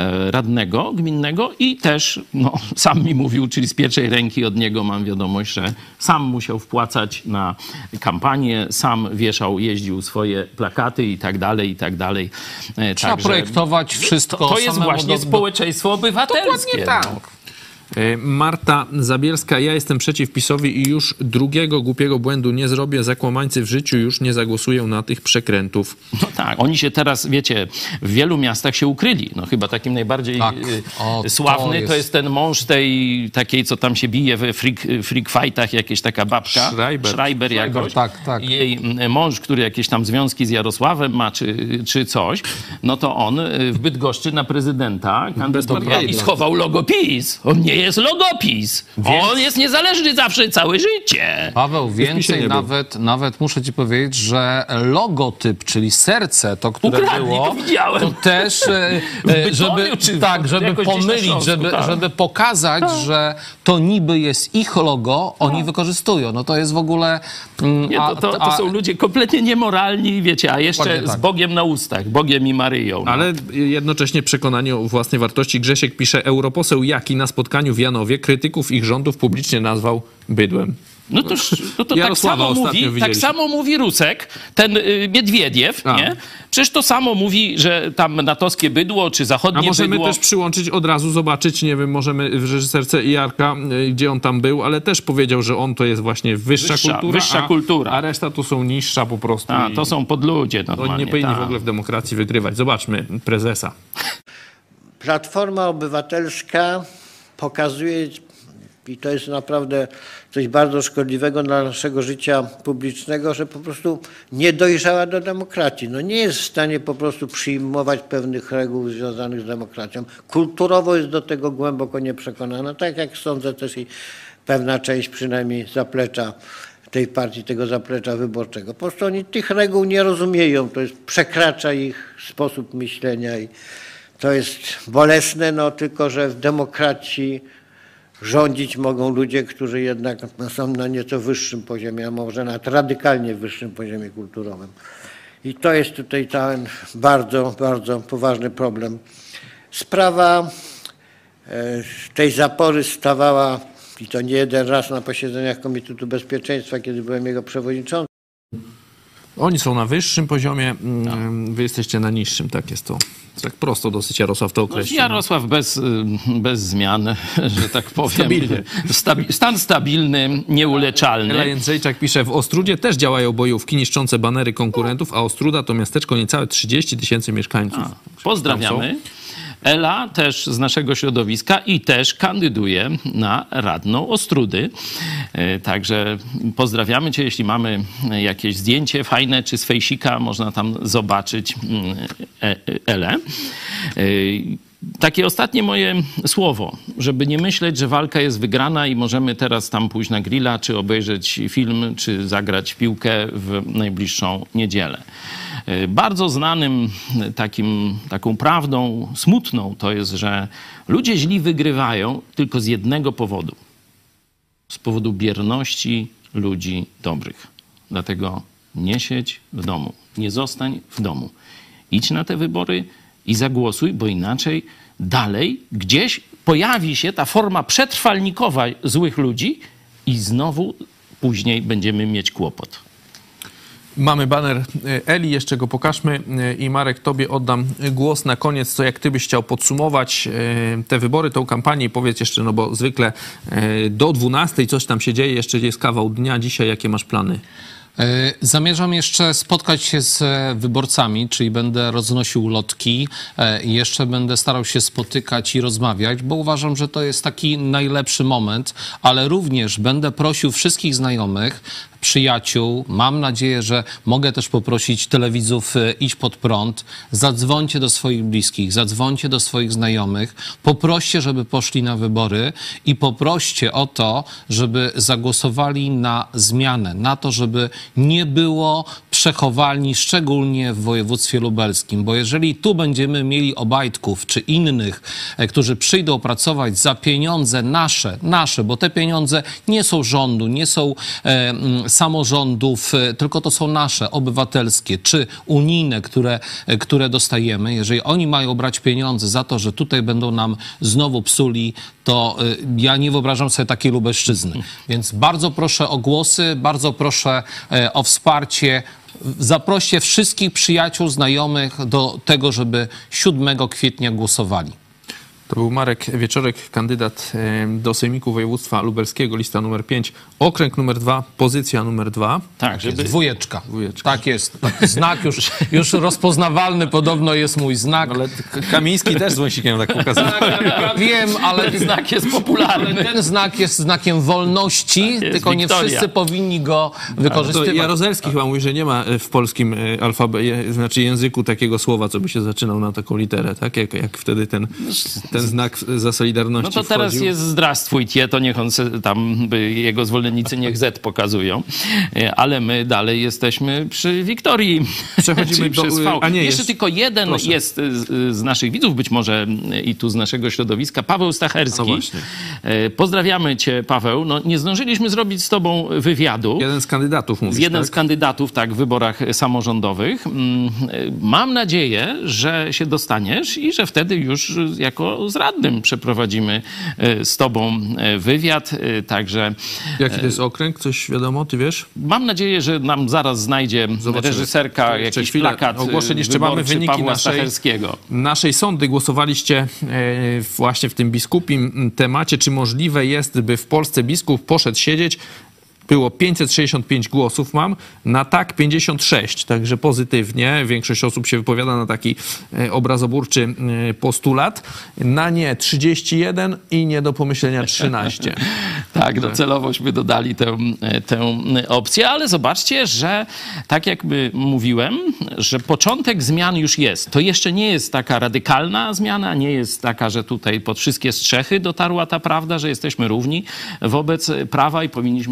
radnego gminnego i też, sam mi mówił, czyli z pierwszej ręki od niego mam wiadomość, że sam musiał wpłacać na kampanię, sam wieszał, jeździł swoje plakaty i tak dalej, i tak dalej. Trzeba projektować wszystko. To jest właśnie społeczeństwo obywatelskie. Dokładnie tak. Marta Zabielska, ja jestem przeciw PiS-owi i już drugiego głupiego błędu nie zrobię. Zakłamańcy w życiu już nie zagłosują na tych przekrętów. No tak, oni się teraz, wiecie, w wielu miastach się ukryli. Chyba takim najbardziej sławny to jest ten mąż tej takiej, co tam się bije we freak fightach, jakieś taka babka. Schreiber jakoś. Tak. Jej mąż, który jakieś tam związki z Jarosławem ma, czy coś, no to on w Bydgoszczy na prezydenta kandydował i schował logo PiS. On nie jest logopis. On jest niezależny zawsze całe życie. Paweł, więcej nawet muszę ci powiedzieć, że logotyp, czyli serce, to które było, to widziałem. To też, żeby pomylić, żeby pokazać, że to niby jest ich logo, oni wykorzystują. No to jest w ogóle... To są ludzie kompletnie niemoralni, wiecie, a jeszcze z Bogiem na ustach, Bogiem i Maryją. Ale jednocześnie przekonanie o własnej wartości. Grzesiek pisze, europoseł Jaki na spotkaniu w Janowie krytyków ich rządów publicznie nazwał bydłem. No to tak samo mówi Rusek, ten Miedwiediew, nie? Przecież to samo mówi, że tam natowskie bydło, czy zachodnie bydło. A możemy też przyłączyć od razu, zobaczyć, nie wiem, możemy w reżyserce Jarka, gdzie on tam był, ale też powiedział, że on to jest właśnie wyższa kultura, a reszta to są niższa po prostu. To są podludzie normalnie. Oni nie powinni w ogóle w demokracji wygrywać. Zobaczmy prezesa. Platforma Obywatelska pokazuje, i to jest naprawdę coś bardzo szkodliwego dla naszego życia publicznego, że po prostu nie dojrzała do demokracji. Nie jest w stanie po prostu przyjmować pewnych reguł związanych z demokracją. Kulturowo jest do tego głęboko nieprzekonana, tak jak sądzę też i pewna część przynajmniej zaplecza tej partii, tego zaplecza wyborczego. Po prostu oni tych reguł nie rozumieją, to jest przekracza ich sposób myślenia To jest bolesne, no tylko że w demokracji rządzić mogą ludzie, którzy jednak są na nieco wyższym poziomie, a może nawet radykalnie wyższym poziomie kulturowym. I to jest tutaj ten bardzo, bardzo poważny problem. Sprawa tej zapory stawała, i to nie jeden raz na posiedzeniach Komitetu Bezpieczeństwa, kiedy byłem jego przewodniczącym. Oni są na wyższym poziomie, wy jesteście na niższym, tak jest to. Tak prosto dosyć Jarosław to określił. Jarosław bez zmian, że tak powiem. Stabilny. Stan stabilny, nieuleczalny. Ela Jędrzejczak pisze, w Ostrudzie też działają bojówki niszczące banery konkurentów, a Ostruda to miasteczko niecałe 30 000 mieszkańców. Pozdrawiamy. Ela też z naszego środowiska i też kandyduje na radną Ostrudy. Także pozdrawiamy cię. Jeśli mamy jakieś zdjęcie fajne czy z fejsika, można tam zobaczyć Elę. Takie ostatnie moje słowo, żeby nie myśleć, że walka jest wygrana i możemy teraz tam pójść na grilla, czy obejrzeć film, czy zagrać w piłkę w najbliższą niedzielę. Bardzo znanym taką prawdą smutną to jest, że ludzie źli wygrywają tylko z jednego powodu. Z powodu bierności ludzi dobrych. Dlatego nie siedź w domu, nie zostań w domu. Idź na te wybory i zagłosuj, bo inaczej dalej gdzieś pojawi się ta forma przetrwalnikowa złych ludzi i znowu później będziemy mieć kłopot. Mamy baner Eli, jeszcze go pokażmy i Marek, tobie oddam głos na koniec, co jak ty byś chciał podsumować te wybory, tą kampanię i powiedz jeszcze, no bo zwykle do 12 coś tam się dzieje, jeszcze jest kawał dnia, dzisiaj jakie masz plany? Zamierzam jeszcze spotkać się z wyborcami, czyli będę roznosił ulotki, jeszcze będę starał się spotykać i rozmawiać, bo uważam, że to jest taki najlepszy moment, ale również będę prosił wszystkich znajomych, przyjaciół, mam nadzieję, że mogę też poprosić telewidzów Idź Pod Prąd, zadzwońcie do swoich bliskich, zadzwońcie do swoich znajomych, poproście, żeby poszli na wybory i poproście o to, żeby zagłosowali na zmianę, na to, żeby nie było przechowalni, szczególnie w województwie lubelskim, bo jeżeli tu będziemy mieli Obajtków czy innych, którzy przyjdą pracować za pieniądze nasze, bo te pieniądze nie są rządu, nie są samorządów, tylko to są nasze, obywatelskie czy unijne, które dostajemy. Jeżeli oni mają brać pieniądze za to, że tutaj będą nam znowu psuli, to ja nie wyobrażam sobie takiej Lubelszczyzny. Więc bardzo proszę o głosy, bardzo proszę o wsparcie. Zaproście wszystkich przyjaciół, znajomych do tego, żeby 7 kwietnia głosowali. To był Marek Wieczorek, kandydat do Sejmiku Województwa Lubelskiego, lista numer 5, okręg numer 2, pozycja numer 2. Tak, żeby... Dwójeczka. Tak jest. Znak już rozpoznawalny podobno jest mój znak. Ale Kamiński też z wąsikiem tak pokazał. Tak, wiem, ale ten znak jest popularny. Ten znak jest znakiem wolności, tak tylko Wiktoria. Nie wszyscy powinni go wykorzystywać. Jaruzelski chyba mówi, że nie ma w polskim znaczy języku takiego słowa, co by się zaczynał na taką literę, tak? Jak wtedy ten znak za Solidarności No to teraz wchodził. jest zdrawstwujcie, to niech on tam, jego zwolennicy niech Z pokazują, ale my dalej jesteśmy przy Wiktorii. Przechodzimy do... przez V. A nie, jeszcze tylko jeden proszę. jest z naszych widzów, być może i tu z naszego środowiska, Paweł Stacherski. Pozdrawiamy cię, Paweł. No, nie zdążyliśmy zrobić z tobą wywiadu. Jeden z kandydatów mówisz, Jeden tak? z kandydatów, tak, w wyborach samorządowych. Mam nadzieję, że się dostaniesz i że wtedy już jako z radnym przeprowadzimy z tobą wywiad, także... Jaki to jest okręg? Coś wiadomo, ty wiesz? Mam nadzieję, że nam zaraz znajdzie reżyserka jakiś plakat ogłoszeń jeszcze mamy wyniki Pawła Stacherskiego. Naszej sądy. Głosowaliście właśnie w tym biskupim temacie. Czy możliwe jest, by w Polsce biskup poszedł siedzieć? Było 565 głosów mam, na tak 56, także pozytywnie. Większość osób się wypowiada na taki obrazoburczy postulat. Na nie 31 i nie do pomyślenia 13. Tak, docelowośmy dodali tę opcję, ale zobaczcie, że tak jak mówiłem, że początek zmian już jest. To jeszcze nie jest taka radykalna zmiana, nie jest taka, że tutaj pod wszystkie strzechy dotarła ta prawda, że jesteśmy równi wobec prawa i powinniśmy być sprawiedliwi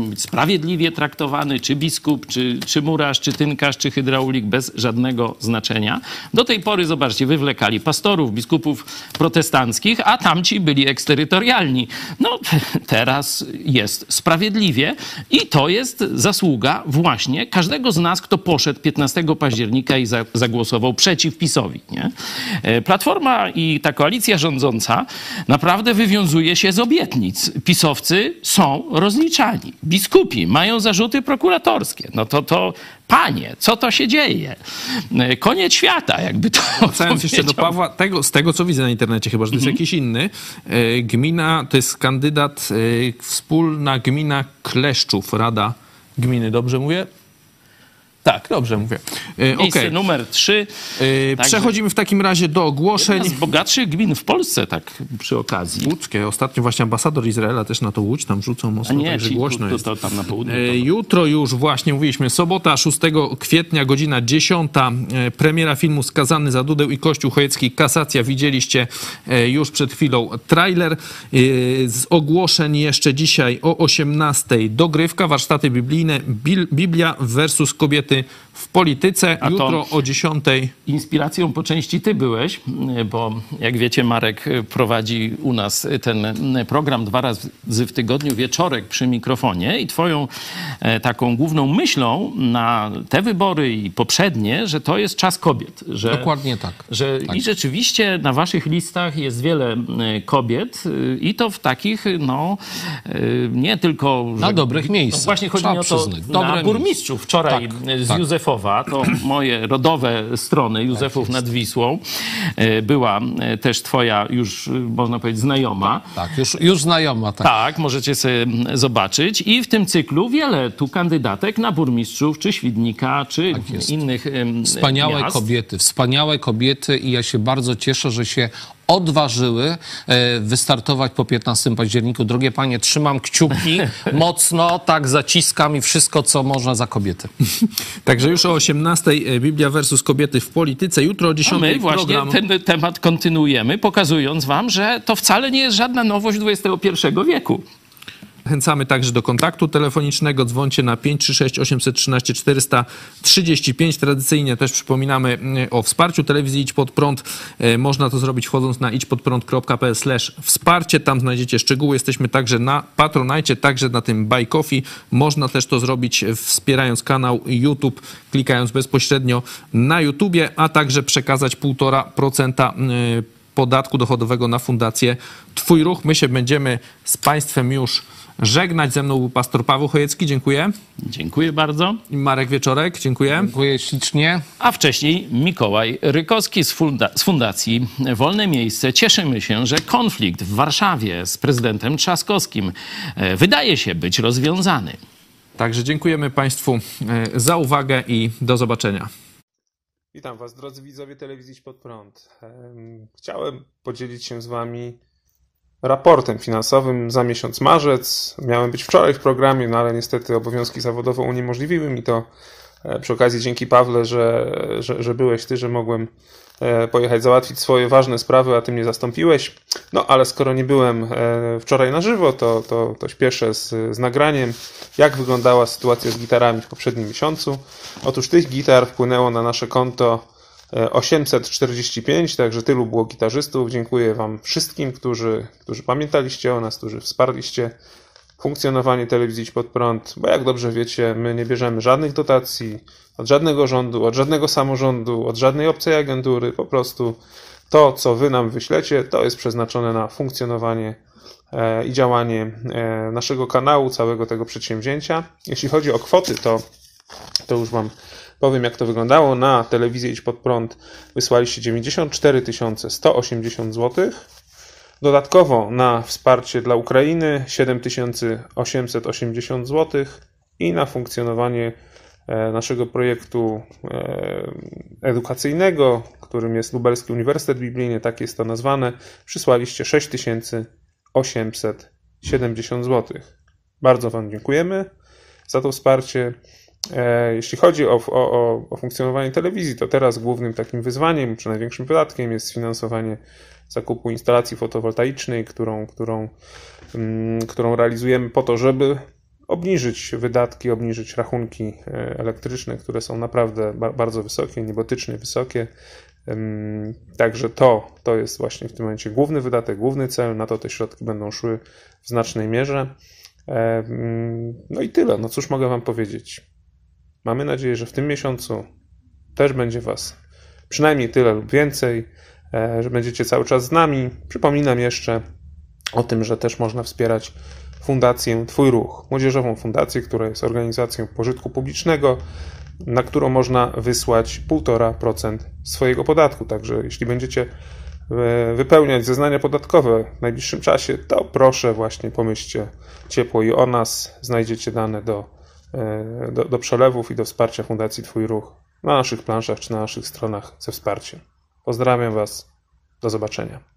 sprawiedliwie traktowany, czy biskup, czy murarz, czy tynkarz, czy hydraulik, bez żadnego znaczenia. Do tej pory, zobaczcie, wywlekali pastorów, biskupów protestanckich, a tamci byli eksterytorialni. No teraz jest sprawiedliwie i to jest zasługa właśnie każdego z nas, kto poszedł 15 października i zagłosował przeciw PiS-owi. Nie? Platforma i ta koalicja rządząca naprawdę wywiązuje się z obietnic. PiS-owcy są rozliczani. Biskupi mają zarzuty prokuratorskie. No to panie, co to się dzieje? Koniec świata, jakby to Wracając jeszcze do Pawła, z tego co widzę na internecie, chyba że to jest jakiś inny, gmina, to jest kandydat wspólna gmina Kleszczów, Rada Gminy, dobrze mówię? Tak, dobrze mówię. Miejsce numer 3. Przechodzimy w takim razie do ogłoszeń. Jedna z bogatszych gmin w Polsce, tak przy okazji. Łódzkie. Ostatnio właśnie ambasador Izraela też na to Łódź tam rzucą mocno, także głośno jest. To tam na południu. Jutro już właśnie mówiliśmy, sobota 6 kwietnia, godzina 10. Premiera filmu Skazany za Dudę i Kościół Chojecki, kasacja. Widzieliście już przed chwilą trailer. Z ogłoszeń jeszcze dzisiaj o 18 dogrywka, warsztaty biblijne, Biblia versus kobiety w polityce. Jutro o 10. Inspiracją po części ty byłeś, bo jak wiecie, Marek prowadzi u nas ten program 2 razy w tygodniu, wieczorek przy mikrofonie i twoją taką główną myślą na te wybory i poprzednie, że to jest czas kobiet. Że, dokładnie tak. I rzeczywiście na waszych listach jest wiele kobiet i to w takich, nie tylko... Na dobrych miejscach. Właśnie chodzi mi o to, na burmistrzów. Wczoraj z Józefowa, to moje rodowe strony, Józefów nad Wisłą, była też twoja już, można powiedzieć, znajoma. Tak, już znajoma. Tak, możecie sobie zobaczyć. I w tym cyklu wiele tu kandydatek na burmistrzów, czy Świdnika, czy innych Wspaniałe kobiety i ja się bardzo cieszę, że się odważyły wystartować po 15 październiku. Drogie panie, trzymam kciuki mocno, tak zaciskam i wszystko, co można za kobiety. Także już o 18 Biblia versus kobiety w polityce. Jutro o 10 my właśnie ten temat kontynuujemy, pokazując wam, że to wcale nie jest żadna nowość XXI wieku. Zachęcamy także do kontaktu telefonicznego. Dzwońcie na 536 813 435. Tradycyjnie też przypominamy o wsparciu telewizji Idź Pod Prąd. Można to zrobić wchodząc na idźpodprąd.pl/wsparcie. Tam znajdziecie szczegóły. Jesteśmy także na Patronite, także na tym Buy Coffee. Można też to zrobić wspierając kanał YouTube, klikając bezpośrednio na YouTubie, a także przekazać 1,5% podatku dochodowego na fundację Twój Ruch. My się będziemy z Państwem już żegnać. Ze mną był pastor Paweł Chojecki. Dziękuję. Dziękuję bardzo. I Marek Wieczorek. Dziękuję. Dziękuję ślicznie. A wcześniej Mikołaj Rykowski z Fundacji Wolne Miejsce. Cieszymy się, że konflikt w Warszawie z prezydentem Trzaskowskim wydaje się być rozwiązany. Także dziękujemy Państwu za uwagę i do zobaczenia. Witam Was, drodzy widzowie telewizji Idź Pod Prąd. Chciałem podzielić się z Wami raportem finansowym za miesiąc marzec. Miałem być wczoraj w programie, ale niestety obowiązki zawodowe uniemożliwiły mi to. Przy okazji dzięki Pawle, że byłeś Ty, że mogłem pojechać załatwić swoje ważne sprawy, a Ty mnie zastąpiłeś. Ale skoro nie byłem wczoraj na żywo, to śpieszę z nagraniem, jak wyglądała sytuacja z gitarami w poprzednim miesiącu. Otóż tych gitar wpłynęło na nasze konto 845, także tylu było gitarzystów. Dziękuję Wam wszystkim, którzy pamiętaliście o nas, którzy wsparliście funkcjonowanie telewizji Idź Pod Prąd, bo jak dobrze wiecie, my nie bierzemy żadnych dotacji od żadnego rządu, od żadnego samorządu, od żadnej obcej agentury. Po prostu to, co Wy nam wyślecie, to jest przeznaczone na funkcjonowanie i działanie naszego kanału, całego tego przedsięwzięcia. Jeśli chodzi o kwoty, to już Wam powiem, jak to wyglądało. Na telewizję Idź Pod Prąd wysłaliście 94 180 zł. Dodatkowo na wsparcie dla Ukrainy 7880 zł i na funkcjonowanie naszego projektu edukacyjnego, którym jest Lubelski Uniwersytet Biblijny, tak jest to nazwane, przysłaliście 6870 zł. Bardzo Wam dziękujemy za to wsparcie. Jeśli chodzi o funkcjonowanie telewizji, to teraz głównym takim wyzwaniem, czy największym wydatkiem jest sfinansowanie zakupu instalacji fotowoltaicznej, którą realizujemy po to, żeby obniżyć wydatki, obniżyć rachunki elektryczne, które są naprawdę bardzo wysokie, niebotycznie wysokie. Także to jest właśnie w tym momencie główny wydatek, główny cel, na to te środki będą szły w znacznej mierze. No i tyle, no cóż mogę wam powiedzieć. Mamy nadzieję, że w tym miesiącu też będzie was przynajmniej tyle lub więcej, że będziecie cały czas z nami. Przypominam jeszcze o tym, że też można wspierać Fundację Twój Ruch, młodzieżową fundację, która jest organizacją pożytku publicznego, na którą można wysłać 1,5% swojego podatku. Także jeśli będziecie wypełniać zeznania podatkowe w najbliższym czasie, to proszę właśnie pomyślcie ciepło i o nas. Znajdziecie dane do przelewów i do wsparcia Fundacji Twój Ruch na naszych planszach czy na naszych stronach ze wsparciem. Pozdrawiam was. Do zobaczenia.